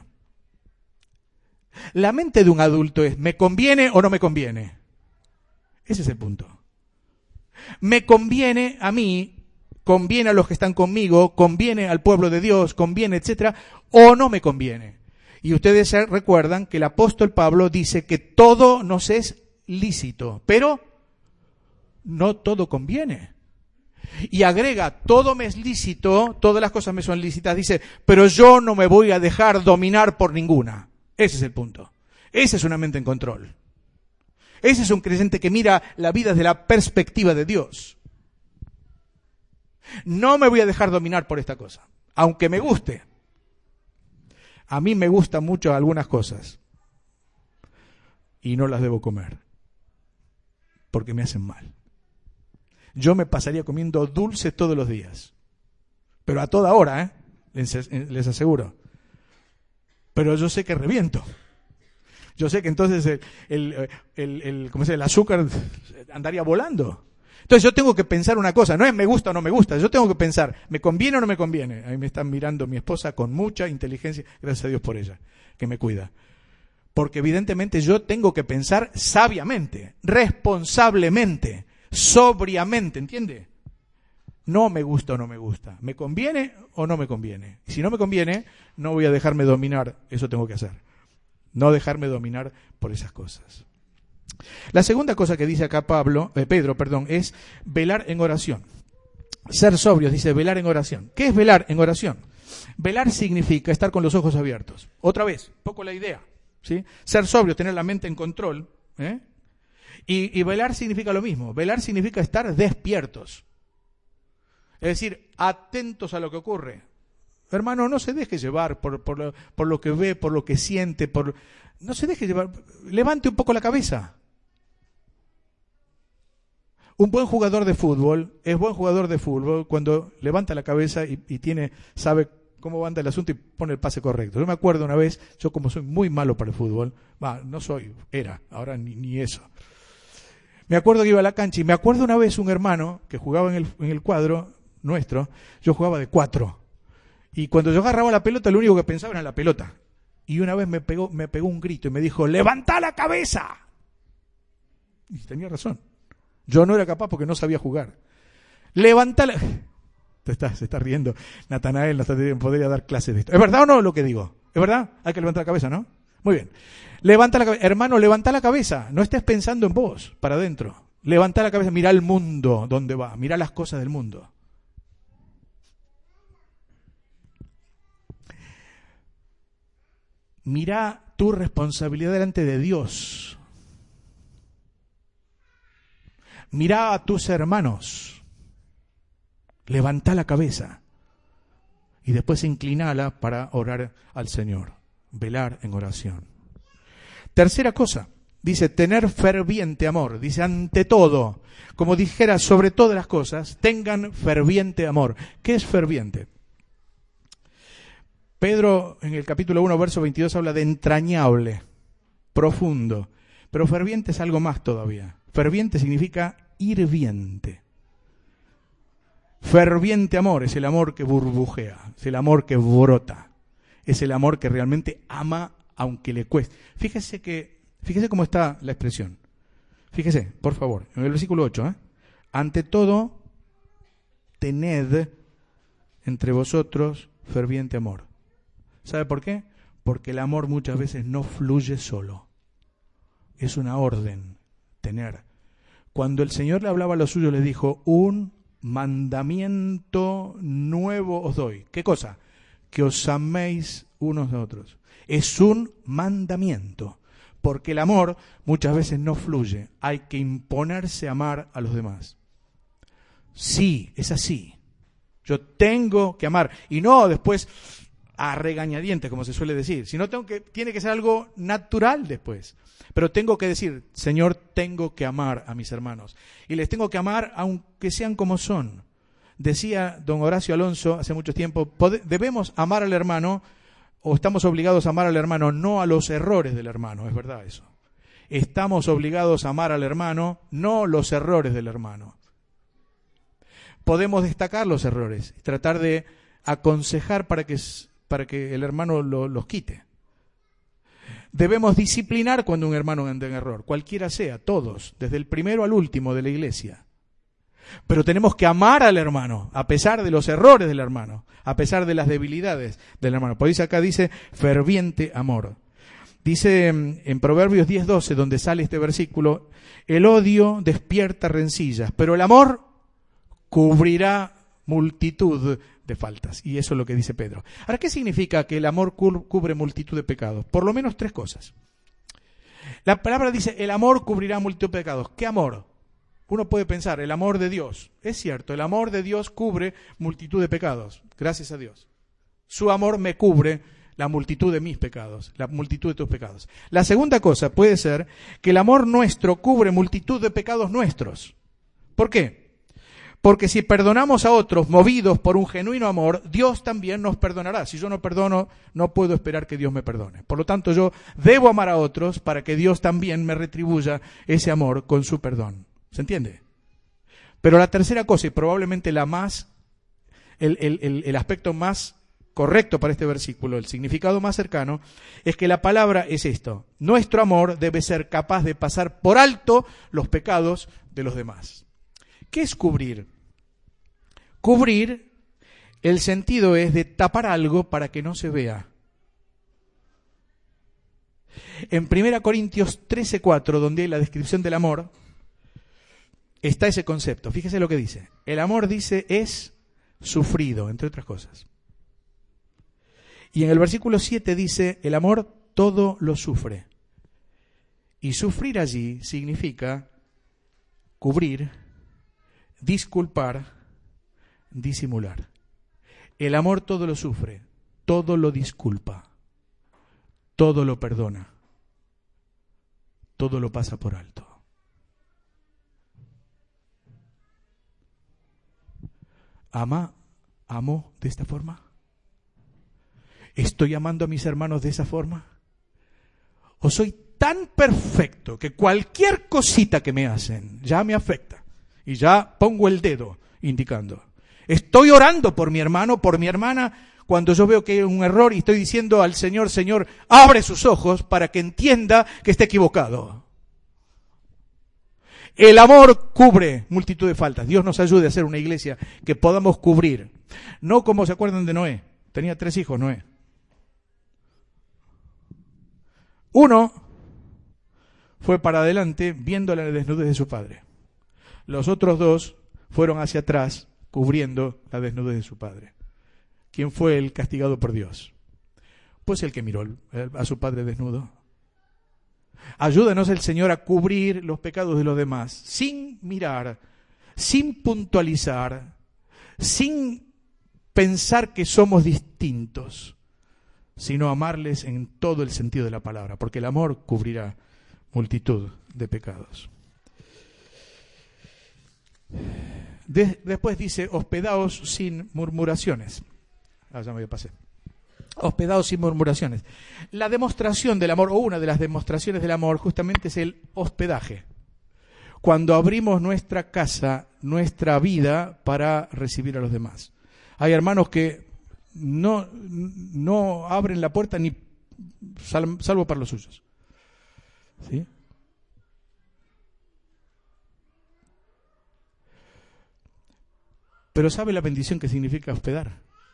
La mente de un adulto es: ¿me conviene o no me conviene? Ese es el punto. Me conviene a mí, conviene a los que están conmigo, conviene al pueblo de Dios, conviene, etcétera, o no me conviene. Y ustedes recuerdan que el apóstol Pablo dice que todo nos es lícito, pero no todo conviene. Y agrega: todo me es lícito, todas las cosas me son lícitas, dice, pero yo no me voy a dejar dominar por ninguna. Ese es el punto. Esa es una mente en control. Ese es un creyente que mira la vida desde la perspectiva de Dios. No me voy a dejar dominar por esta cosa, aunque me guste. A mí me gustan mucho algunas cosas y no las debo comer porque me hacen mal. Yo me pasaría comiendo dulces todos los días, pero a toda hora, ¿eh? les, les aseguro. Pero yo sé que reviento. Yo sé que entonces el, el, el, el, ¿cómo se dice? El azúcar andaría volando. Entonces yo tengo que pensar una cosa, no es me gusta o no me gusta, yo tengo que pensar, ¿me conviene o no me conviene? Ahí me están mirando mi esposa con mucha inteligencia, gracias a Dios por ella, que me cuida. Porque evidentemente yo tengo que pensar sabiamente, responsablemente, sobriamente, ¿entiende? No me gusta o no me gusta, ¿me conviene o no me conviene? Si no me conviene, no voy a dejarme dominar, eso tengo que hacer. No dejarme dominar por esas cosas. La segunda cosa que dice acá Pablo, eh, Pedro, perdón, es velar en oración. Ser sobrios, dice velar en oración. ¿Qué es velar en oración? Velar significa estar con los ojos abiertos. Otra vez, poco la idea, ¿sí? Ser sobrio, tener la mente en control, ¿eh? Y, y velar significa lo mismo. Velar significa estar despiertos. Es decir, atentos a lo que ocurre. Hermano, no se deje llevar por, por, lo, por lo que ve, por lo que siente, por no se deje llevar. Levante un poco la cabeza. Un buen jugador de fútbol es buen jugador de fútbol cuando levanta la cabeza y, y tiene, sabe cómo anda el asunto y pone el pase correcto. Yo me acuerdo una vez, yo como soy muy malo para el fútbol, bah, no soy, era, ahora ni, ni eso. Me acuerdo que iba a la cancha y me acuerdo una vez un hermano que jugaba en el, en el cuadro nuestro, yo jugaba de cuatro. Y cuando yo agarraba la pelota, lo único que pensaba era en la pelota. Y una vez me pegó, me pegó un grito y me dijo: ¡levanta la cabeza! Y tenía razón. Yo no era capaz porque no sabía jugar. ¡Levanta la... Te está, se está riendo. Natanael, no podría dar clases de esto. ¿Es verdad o no lo que digo? ¿Es verdad? Hay que levantar la cabeza, ¿no? Muy bien. Levanta la cabeza. Hermano, levanta la cabeza. No estés pensando en vos, para adentro. Levanta la cabeza, mira el mundo donde va. Mira las cosas del mundo. Mira tu responsabilidad delante de Dios. Mira a tus hermanos. Levanta la cabeza. Y después inclinala para orar al Señor. Velar en oración. Tercera cosa. Dice tener ferviente amor. Dice ante todo. Como dijera sobre todas las cosas, tengan ferviente amor. ¿Qué es ferviente? Pedro en el capítulo uno, verso veintidós habla de entrañable, profundo, pero ferviente es algo más todavía. Ferviente significa hirviente. Ferviente amor es el amor que burbujea, es el amor que brota, es el amor que realmente ama aunque le cueste. Fíjese que, fíjese cómo está la expresión. Fíjese, por favor, en el versículo ocho, ¿eh? Ante todo, tened entre vosotros ferviente amor. ¿Sabe por qué? Porque el amor muchas veces no fluye solo. Es una orden, tener. Cuando el Señor le hablaba a los suyos, les dijo, un mandamiento nuevo os doy. ¿Qué cosa? Que os améis unos a otros. Es un mandamiento, porque el amor muchas veces no fluye. Hay que imponerse a amar a los demás. Sí, es así. Yo tengo que amar, y no después a regañadientes, como se suele decir, sino tengo que, tiene que ser algo natural después. Pero tengo que decir, Señor, tengo que amar a mis hermanos. Y les tengo que amar aunque sean como son. Decía don Horacio Alonso hace mucho tiempo, debemos amar al hermano, o estamos obligados a amar al hermano, no a los errores del hermano, es verdad eso. Estamos obligados a amar al hermano, no los errores del hermano. Podemos destacar los errores, tratar de aconsejar para que, para que el hermano lo, los quite. Debemos disciplinar cuando un hermano anda en error, cualquiera sea, todos, desde el primero al último de la iglesia. Pero tenemos que amar al hermano, a pesar de los errores del hermano, a pesar de las debilidades del hermano. Por eso acá dice ferviente amor. Dice en Proverbios diez doce, donde sale este versículo, el odio despierta rencillas, pero el amor cubrirá multitud de faltas. Y eso es lo que dice Pedro. Ahora, ¿qué significa que el amor cubre multitud de pecados? Por lo menos tres cosas. La palabra dice, el amor cubrirá multitud de pecados. ¿Qué amor? Uno puede pensar, el amor de Dios. Es cierto, el amor de Dios cubre multitud de pecados. Gracias a Dios. Su amor me cubre la multitud de mis pecados, la multitud de tus pecados. La segunda cosa puede ser que el amor nuestro cubre multitud de pecados nuestros. ¿Por qué? Porque si perdonamos a otros movidos por un genuino amor, Dios también nos perdonará. Si yo no perdono, no puedo esperar que Dios me perdone. Por lo tanto, yo debo amar a otros para que Dios también me retribuya ese amor con su perdón. ¿Se entiende? Pero la tercera cosa, y probablemente la más, el, el, el, el aspecto más correcto para este versículo, el significado más cercano, es que la palabra es esto. Nuestro amor debe ser capaz de pasar por alto los pecados de los demás. ¿Qué es cubrir? Cubrir, el sentido es de tapar algo para que no se vea. En primera Corintios trece cuatro, donde hay la descripción del amor, está ese concepto. Fíjese lo que dice. El amor, dice, es sufrido, entre otras cosas. Y en el versículo siete dice, el amor todo lo sufre. Y sufrir allí significa cubrir, disculpar, disimular. El amor todo lo sufre, todo lo disculpa, todo lo perdona, todo lo pasa por alto. ¿Ama, amo de esta forma? ¿Estoy amando a mis hermanos de esa forma? ¿O soy tan perfecto que cualquier cosita que me hacen ya me afecta? Y ya pongo el dedo indicando. Estoy orando por mi hermano, por mi hermana, cuando yo veo que hay un error y estoy diciendo al Señor, Señor, abre sus ojos para que entienda que está equivocado. El amor cubre multitud de faltas. Dios nos ayude a ser una iglesia que podamos cubrir. No como se acuerdan de Noé. Tenía tres hijos, Noé. Uno fue para adelante viendo la desnudez de su padre. Los otros dos fueron hacia atrás cubriendo la desnudez de su padre. ¿Quién fue el castigado por Dios? Pues el que miró a su padre desnudo. Ayúdanos el Señor a cubrir los pecados de los demás, sin mirar, sin puntualizar, sin pensar que somos distintos, sino amarles en todo el sentido de la palabra, porque el amor cubrirá multitud de pecados. De, después dice, hospedaos sin murmuraciones. Ah, ya me pasé. Hospedados sin murmuraciones. La demostración del amor, o una de las demostraciones del amor, justamente es el hospedaje. Cuando abrimos nuestra casa, nuestra vida, para recibir a los demás. Hay hermanos que no, no abren la puerta ni sal, salvo para los suyos. ¿Sí? Pero ¿sabe la bendición que significa hospedar?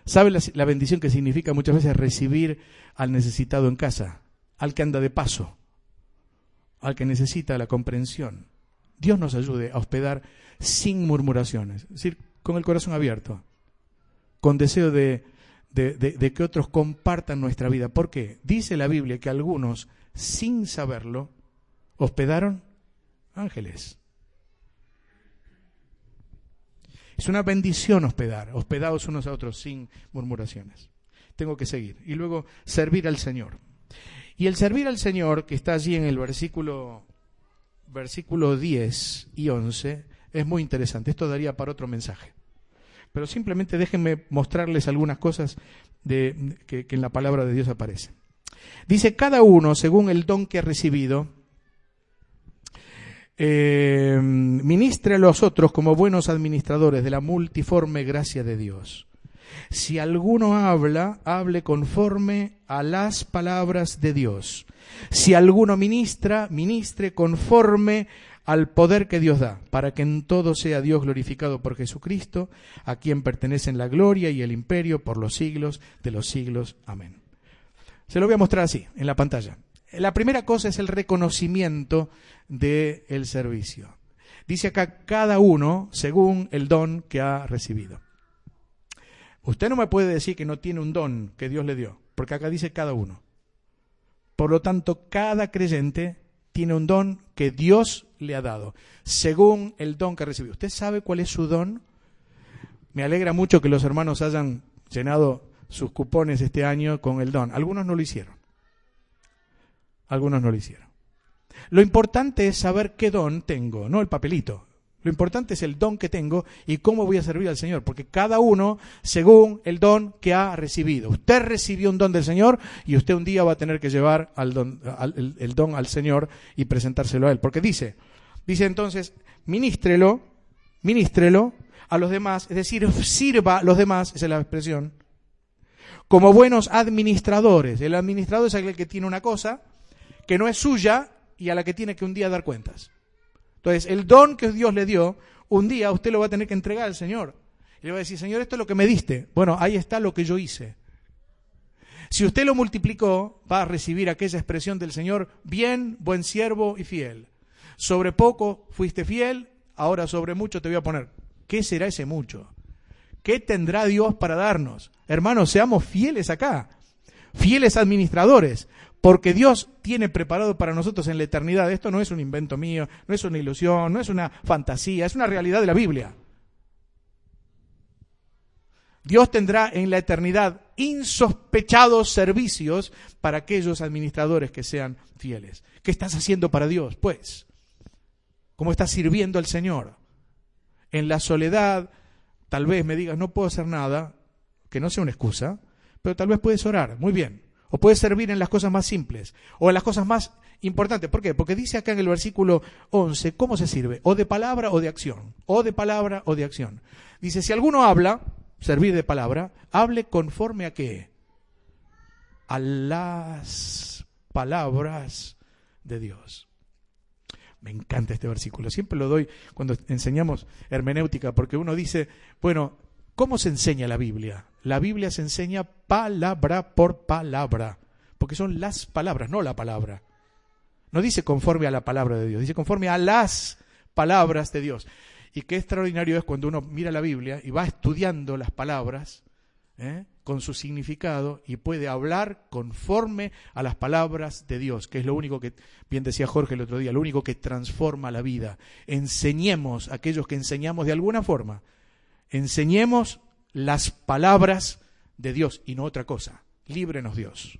¿Sabe la, la bendición que significa muchas veces recibir al necesitado en casa? Al que anda de paso, al que necesita la comprensión. Dios nos ayude a hospedar sin murmuraciones, es decir, con el corazón abierto, con deseo de, de, de, de que otros compartan nuestra vida. ¿Por qué? Dice la Biblia que algunos, sin saberlo, hospedaron ángeles. Es una bendición hospedar, hospedados unos a otros sin murmuraciones. Tengo que seguir. Y luego servir al Señor. Y el servir al Señor, que está allí en el versículo, versículo diez y once, es muy interesante. Esto daría para otro mensaje. Pero simplemente déjenme mostrarles algunas cosas de, que, que en la palabra de Dios aparecen. Dice, cada uno, según el don que ha recibido, eh, ministre a los otros como buenos administradores de la multiforme gracia de Dios. Si alguno habla, hable conforme a las palabras de Dios. Si alguno ministra, ministre conforme al poder que Dios da, para que en todo sea Dios glorificado por Jesucristo, a quien pertenecen la gloria y el imperio por los siglos de los siglos. Amén. Se lo voy a mostrar así, en la pantalla. La primera cosa es el reconocimiento del servicio. Dice acá, cada uno según el don que ha recibido. Usted no me puede decir que no tiene un don que Dios le dio, porque acá dice cada uno. Por lo tanto, cada creyente tiene un don que Dios le ha dado, según el don que ha recibido. ¿Usted sabe cuál es su don? Me alegra mucho que los hermanos hayan llenado sus cupones este año con el don. Algunos no lo hicieron. Algunos no lo hicieron. Lo importante es saber qué don tengo, no el papelito. Lo importante es el don que tengo y cómo voy a servir al Señor, porque cada uno según el don que ha recibido. Usted recibió un don del Señor y usted un día va a tener que llevar al don, al, el, el don al Señor y presentárselo a Él. Porque dice, dice entonces, ministrelo, ministrelo a los demás, es decir, sirva a los demás, esa es la expresión, como buenos administradores. El administrador es aquel que tiene una cosa que no es suya y a la que tiene que un día dar cuentas. Entonces, el don que Dios le dio, un día usted lo va a tener que entregar al Señor. Y le va a decir, Señor, esto es lo que me diste. Bueno, ahí está lo que yo hice. Si usted lo multiplicó, va a recibir aquella expresión del Señor, bien, buen siervo y fiel. Sobre poco fuiste fiel, ahora sobre mucho te voy a poner. ¿Qué será ese mucho? ¿Qué tendrá Dios para darnos? Hermanos, seamos fieles acá, fieles administradores. Porque Dios tiene preparado para nosotros en la eternidad. Esto no es un invento mío, no es una ilusión, no es una fantasía, es una realidad de la Biblia. Dios tendrá en la eternidad insospechados servicios para aquellos administradores que sean fieles. ¿Qué estás haciendo para Dios? Pues, ¿cómo estás sirviendo al Señor? En la soledad, tal vez me digas, no puedo hacer nada, que no sea una excusa, pero tal vez puedes orar, muy bien. O puedes servir en las cosas más simples, o en las cosas más importantes. ¿Por qué? Porque dice acá en el versículo once, ¿cómo se sirve? O de palabra o de acción. O de palabra o de acción. Dice, si alguno habla, servir de palabra, hable conforme a qué? A las palabras de Dios. Me encanta este versículo. Siempre lo doy cuando enseñamos hermenéutica, porque uno dice, bueno, ¿cómo se enseña la Biblia? La Biblia se enseña palabra por palabra, porque son las palabras, no la palabra. No dice conforme a la palabra de Dios, dice conforme a las palabras de Dios. Y qué extraordinario es cuando uno mira la Biblia y va estudiando las palabras ¿eh? con su significado y puede hablar conforme a las palabras de Dios, que es lo único que, bien decía Jorge el otro día, lo único que transforma la vida. Enseñemos a aquellos que enseñamos de alguna forma. Enseñemos las palabras de Dios y no otra cosa. Líbrenos Dios.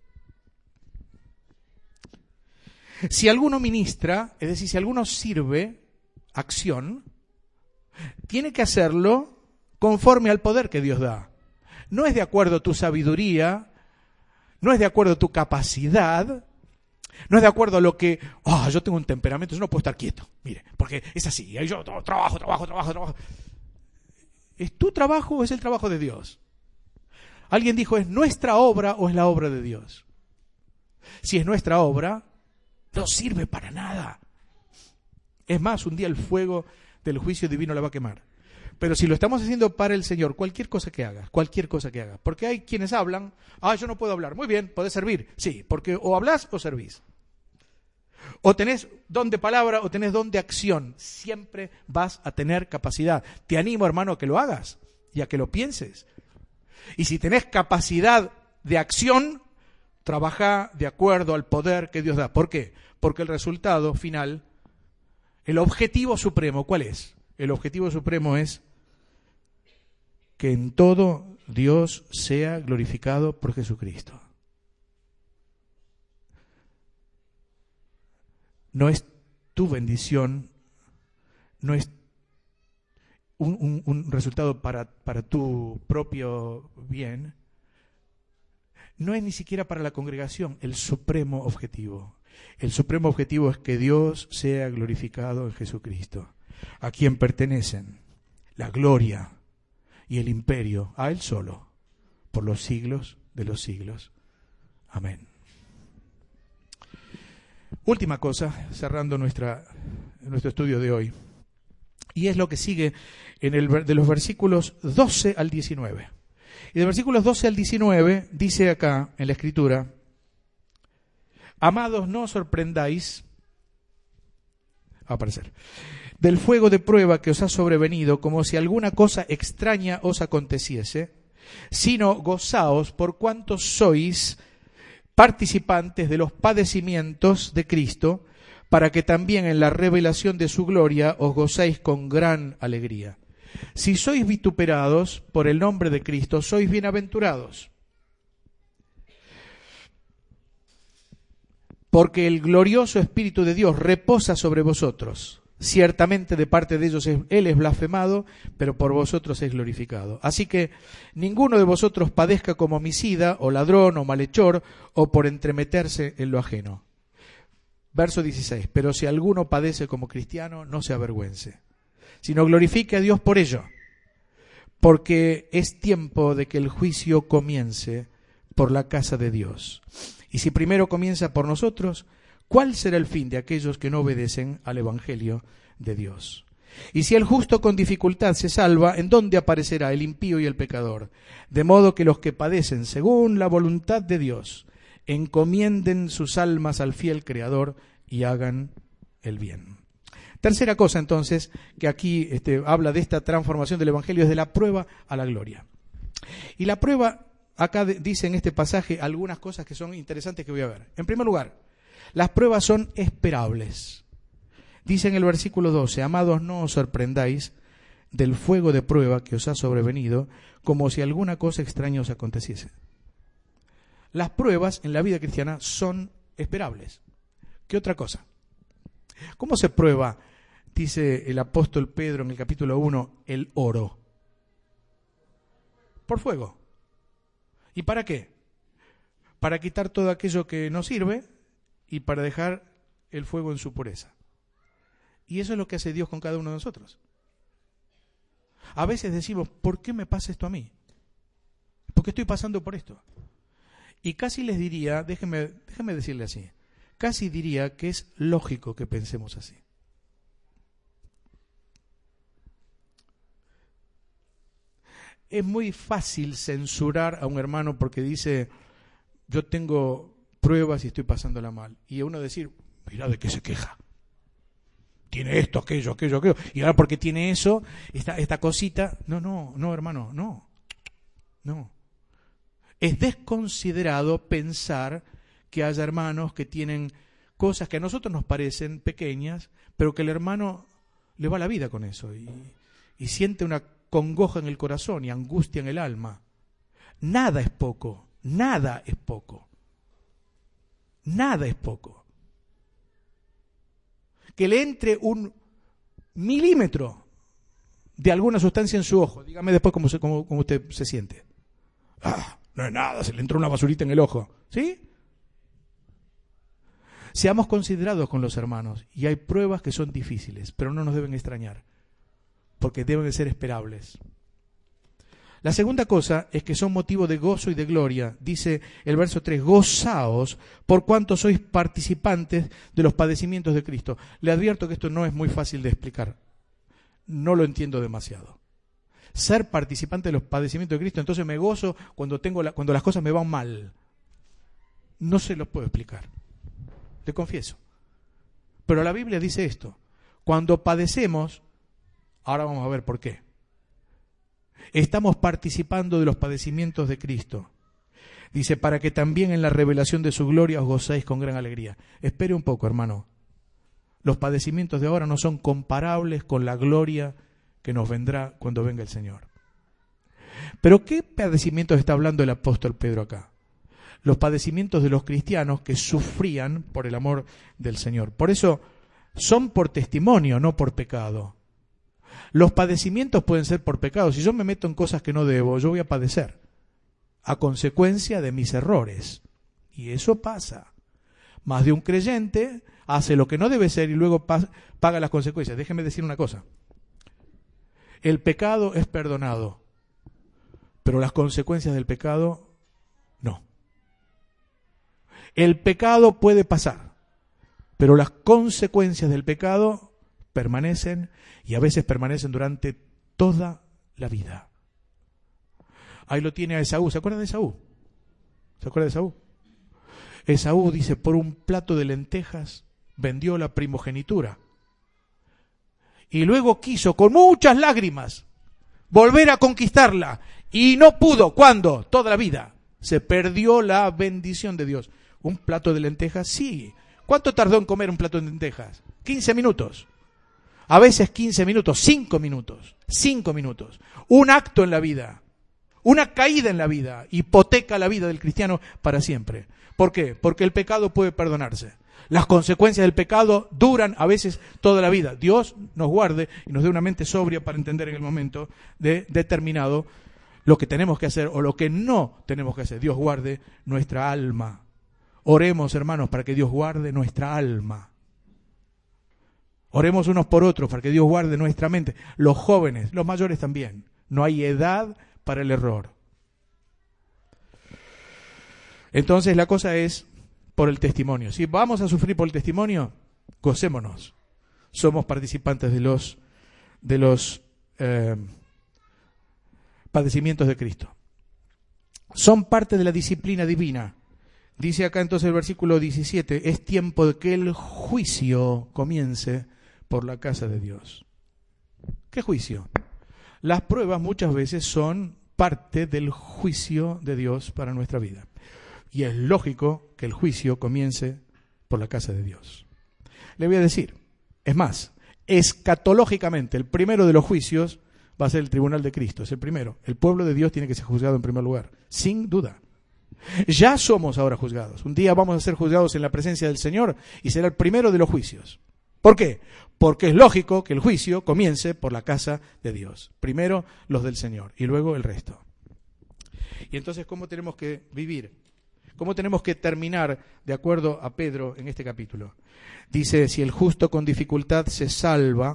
Si alguno ministra, es decir, si alguno sirve, acción, tiene que hacerlo conforme al poder que Dios da. No es de acuerdo a tu sabiduría, no es de acuerdo a tu capacidad, no es de acuerdo a lo que, ah, oh, yo tengo un temperamento, yo no puedo estar quieto, mire, porque es así, yo trabajo, trabajo, trabajo, trabajo. ¿Es tu trabajo o es el trabajo de Dios? Alguien dijo, ¿es nuestra obra o es la obra de Dios? Si es nuestra obra, no sirve para nada. Es más, un día el fuego del juicio divino la va a quemar. Pero si lo estamos haciendo para el Señor, cualquier cosa que hagas, cualquier cosa que hagas, porque hay quienes hablan, ah, yo no puedo hablar, muy bien, podés servir, sí, porque o hablás o servís. O tenés don de palabra o tenés don de acción, siempre vas a tener capacidad. Te animo, hermano, a que lo hagas y a que lo pienses. Y si tenés capacidad de acción, trabaja de acuerdo al poder que Dios da. ¿Por qué? Porque el resultado final, el objetivo supremo, ¿cuál es? El objetivo supremo es que en todo Dios sea glorificado por Jesucristo. No es tu bendición, no es un, un, un resultado para, para tu propio bien, no es ni siquiera para la congregación el supremo objetivo. El supremo objetivo es que Dios sea glorificado en Jesucristo, a quien pertenecen la gloria y el imperio, a Él solo, por los siglos de los siglos. Amén. Última cosa, cerrando nuestra, nuestro estudio de hoy, y es lo que sigue en el, de los versículos doce al diecinueve. Y de versículos doce al diecinueve dice acá en la Escritura: amados, no os sorprendáis, va a aparecer, del fuego de prueba que os ha sobrevenido, como si alguna cosa extraña os aconteciese, sino gozaos por cuanto sois participantes de los padecimientos de Cristo, para que también en la revelación de su gloria os gocéis con gran alegría. Si sois vituperados por el nombre de Cristo, sois bienaventurados, porque el glorioso Espíritu de Dios reposa sobre vosotros. Ciertamente de parte de ellos es, Él es blasfemado, pero por vosotros es glorificado. Así que ninguno de vosotros padezca como homicida, o ladrón, o malhechor, o por entremeterse en lo ajeno. Verso dieciséis. Pero si alguno padece como cristiano, no se avergüence, sino glorifique a Dios por ello, porque es tiempo de que el juicio comience por la casa de Dios. Y si primero comienza por nosotros, ¿cuál será el fin de aquellos que no obedecen al Evangelio de Dios? Y si el justo con dificultad se salva, ¿en dónde aparecerá el impío y el pecador? De modo que los que padecen según la voluntad de Dios encomienden sus almas al fiel Creador y hagan el bien. Tercera cosa, entonces, que aquí este, habla de esta transformación del Evangelio, es de la prueba a la gloria. Y la prueba, acá de, dice en este pasaje algunas cosas que son interesantes que voy a ver. En primer lugar, las pruebas son esperables. Dice en el versículo doce: amados, no os sorprendáis del fuego de prueba que os ha sobrevenido, como si alguna cosa extraña os aconteciese. Las pruebas en la vida cristiana son esperables. ¿Qué otra cosa? ¿Cómo se prueba, dice el apóstol Pedro en el capítulo uno, el oro? Por fuego. ¿Y para qué? Para quitar todo aquello que no sirve y para dejar el fuego en su pureza. Y eso es lo que hace Dios con cada uno de nosotros. A veces decimos, ¿por qué me pasa esto a mí? ¿Por qué estoy pasando por esto? Y casi les diría, déjenme, déjenme decirle así, casi diría que es lógico que pensemos así. Es muy fácil censurar a un hermano porque dice, yo tengo pruebas y estoy pasándola mal. Y a uno decir, mira de qué se queja. Tiene esto, aquello, aquello, aquello. Y ahora porque tiene eso, esta, esta cosita. No, no, no, hermano, no. No. Es desconsiderado pensar que haya hermanos que tienen cosas que a nosotros nos parecen pequeñas, pero que el hermano le va la vida con eso y, y siente una congoja en el corazón y angustia en el alma. Nada es poco, nada es poco. Nada es poco. Que le entre un milímetro de alguna sustancia en su ojo. Dígame después cómo, se, cómo, cómo usted se siente. Ah, no es nada, se le entró una basurita en el ojo. ¿Sí? Seamos considerados con los hermanos. Y hay pruebas que son difíciles, pero no nos deben extrañar, porque deben de ser esperables. La segunda cosa es que son motivo de gozo y de gloria. Dice el verso tres, gozaos por cuanto sois participantes de los padecimientos de Cristo. Le advierto que esto no es muy fácil de explicar. No lo entiendo demasiado. ser participante de los padecimientos de Cristo, entonces me gozo cuando, tengo la, cuando las cosas me van mal. No se los puedo explicar, te confieso. Pero la Biblia dice esto: cuando padecemos, ahora vamos a ver por qué, estamos participando de los padecimientos de Cristo. Dice, para que también en la revelación de su gloria os gocéis con gran alegría. Espere un poco, hermano. Los padecimientos de ahora no son comparables con la gloria que nos vendrá cuando venga el Señor. Pero ¿qué padecimientos está hablando el apóstol Pedro acá? Los padecimientos de los cristianos que sufrían por el amor del Señor. Por eso son por testimonio, no por pecado. Los padecimientos pueden ser por pecado. Si yo me meto en cosas que no debo, yo voy a padecer a consecuencia de mis errores. Y eso pasa. Más de un creyente hace lo que no debe ser y luego paga las consecuencias. Déjeme decir una cosa. El pecado es perdonado, pero las consecuencias del pecado no. El pecado puede pasar, pero las consecuencias del pecado permanecen y a veces permanecen durante toda la vida. Ahí lo tiene a Esaú. ¿Se acuerdan de Esaú? ¿Se acuerdan de Esaú? Esaú dice, por un plato de lentejas vendió la primogenitura. Y luego quiso, con muchas lágrimas, volver a conquistarla. Y no pudo. ¿Cuándo? Toda la vida. Se perdió la bendición de Dios. ¿Un plato de lentejas? Sí. ¿Cuánto tardó en comer un plato de lentejas? quince minutos. A veces quince minutos, cinco minutos, cinco minutos. Un acto en la vida, una caída en la vida, hipoteca la vida del cristiano para siempre. ¿Por qué? Porque el pecado puede perdonarse. Las consecuencias del pecado duran a veces toda la vida. Dios nos guarde y nos dé una mente sobria para entender en el momento de determinado lo que tenemos que hacer o lo que no tenemos que hacer. Dios guarde nuestra alma. Oremos, hermanos, para que Dios guarde nuestra alma. Oremos unos por otros para que Dios guarde nuestra mente. Los jóvenes, los mayores también. No hay edad para el error. Entonces la cosa es por el testimonio. Si vamos a sufrir por el testimonio, gocémonos. Somos participantes de los, de los eh, padecimientos de Cristo. Son parte de la disciplina divina. Dice acá entonces el versículo diecisiete, es tiempo de que el juicio comience por la casa de Dios. ¿Qué juicio? Las pruebas muchas veces son parte del juicio de Dios para nuestra vida. Y es lógico que el juicio comience por la casa de Dios. Le voy a decir, es más, escatológicamente el primero de los juicios va a ser el tribunal de Cristo, es el primero. El pueblo de Dios tiene que ser juzgado en primer lugar, sin duda. Ya somos ahora juzgados. Un día vamos a ser juzgados en la presencia del Señor y será el primero de los juicios. ¿Por qué? Porque es lógico que el juicio comience por la casa de Dios. Primero los del Señor y luego el resto. Y entonces, ¿cómo tenemos que vivir? ¿Cómo tenemos que terminar de acuerdo a Pedro en este capítulo? Dice, si el justo con dificultad se salva.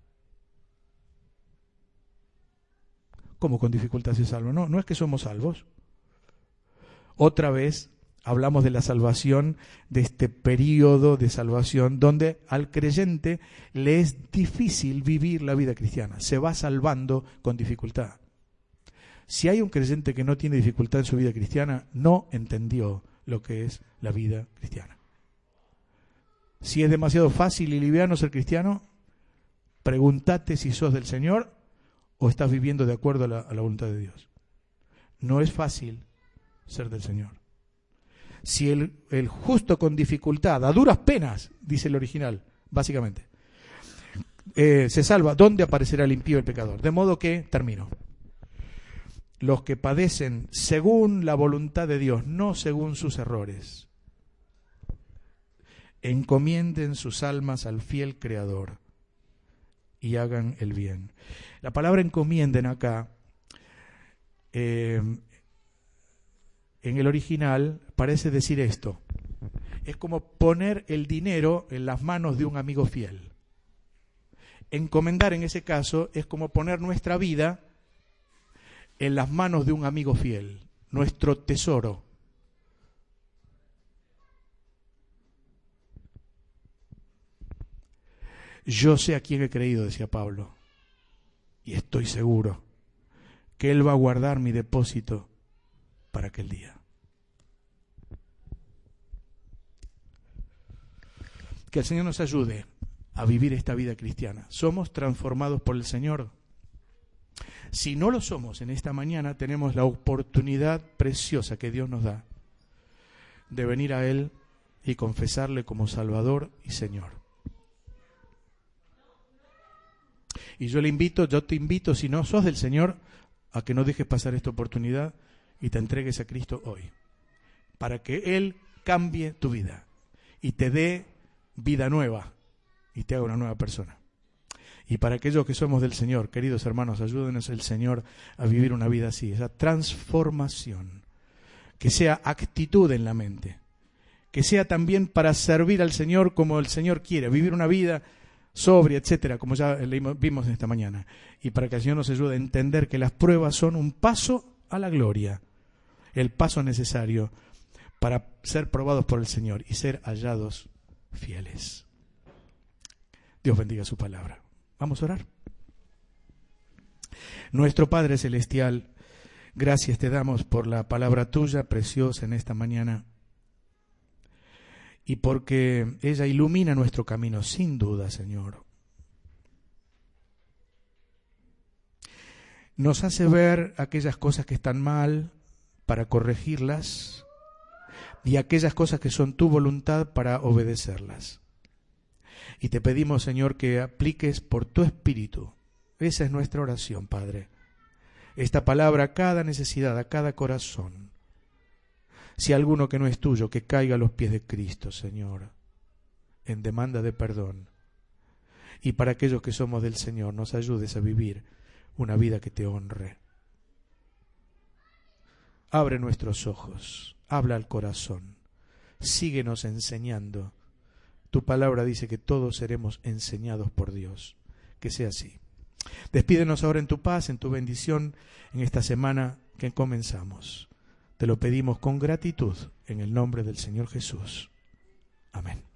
¿Cómo con dificultad se salva? No, no es que somos salvos. Otra vez hablamos de la salvación, de este periodo de salvación donde al creyente le es difícil vivir la vida cristiana. Se va salvando con dificultad. Si hay un creyente que no tiene dificultad en su vida cristiana, no entendió lo que es la vida cristiana. Si es demasiado fácil y liviano ser cristiano, pregúntate si sos del Señor o estás viviendo de acuerdo a la, a la voluntad de Dios. No es fácil ser del Señor. Si el, el justo con dificultad, a duras penas, dice el original, básicamente, eh, se salva, ¿dónde aparecerá el impío y el pecador? De modo que, termino, los que padecen según la voluntad de Dios, no según sus errores, encomienden sus almas al fiel Creador y hagan el bien. La palabra encomienden acá, eh, en el original parece decir esto. Es como poner el dinero en las manos de un amigo fiel. Encomendar en ese caso es como poner nuestra vida en las manos de un amigo fiel, nuestro tesoro. Yo sé a quién he creído, decía Pablo, y estoy seguro que Él va a guardar mi depósito para aquel día. Que el Señor nos ayude a vivir esta vida cristiana. ¿Somos transformados por el Señor? Si no lo somos, en esta mañana tenemos la oportunidad preciosa que Dios nos da de venir a Él y confesarle como Salvador y Señor. Y yo le invito, yo te invito, si no sos del Señor, a que no dejes pasar esta oportunidad y te entregues a Cristo hoy, para que Él cambie tu vida y te dé vida nueva y te haga una nueva persona. Y para aquellos que somos del Señor, queridos hermanos, ayúdenos el Señor a vivir una vida así, esa transformación, que sea actitud en la mente, que sea también para servir al Señor como el Señor quiere, vivir una vida sobria, etcétera, como ya leímos, vimos esta mañana, y para que el Señor nos ayude a entender que las pruebas son un paso a la gloria, el paso necesario para ser probados por el Señor y ser hallados fieles. Dios bendiga su palabra. Vamos a orar. Nuestro Padre Celestial, gracias te damos por la palabra tuya preciosa en esta mañana y porque ella ilumina nuestro camino, sin duda, Señor. Nos hace ver aquellas cosas que están mal para corregirlas y aquellas cosas que son tu voluntad para obedecerlas. Y te pedimos, Señor, que apliques por tu Espíritu. Esa es nuestra oración, Padre. Esta palabra a cada necesidad, a cada corazón. Si alguno que no es tuyo, que caiga a los pies de Cristo, Señor, en demanda de perdón. Y para aquellos que somos del Señor, nos ayudes a vivir una vida que te honre. Abre nuestros ojos, habla al corazón, síguenos enseñando. Tu palabra dice que todos seremos enseñados por Dios. Que sea así. Despídenos ahora en tu paz, en tu bendición, en esta semana que comenzamos. Te lo pedimos con gratitud en el nombre del Señor Jesús. Amén.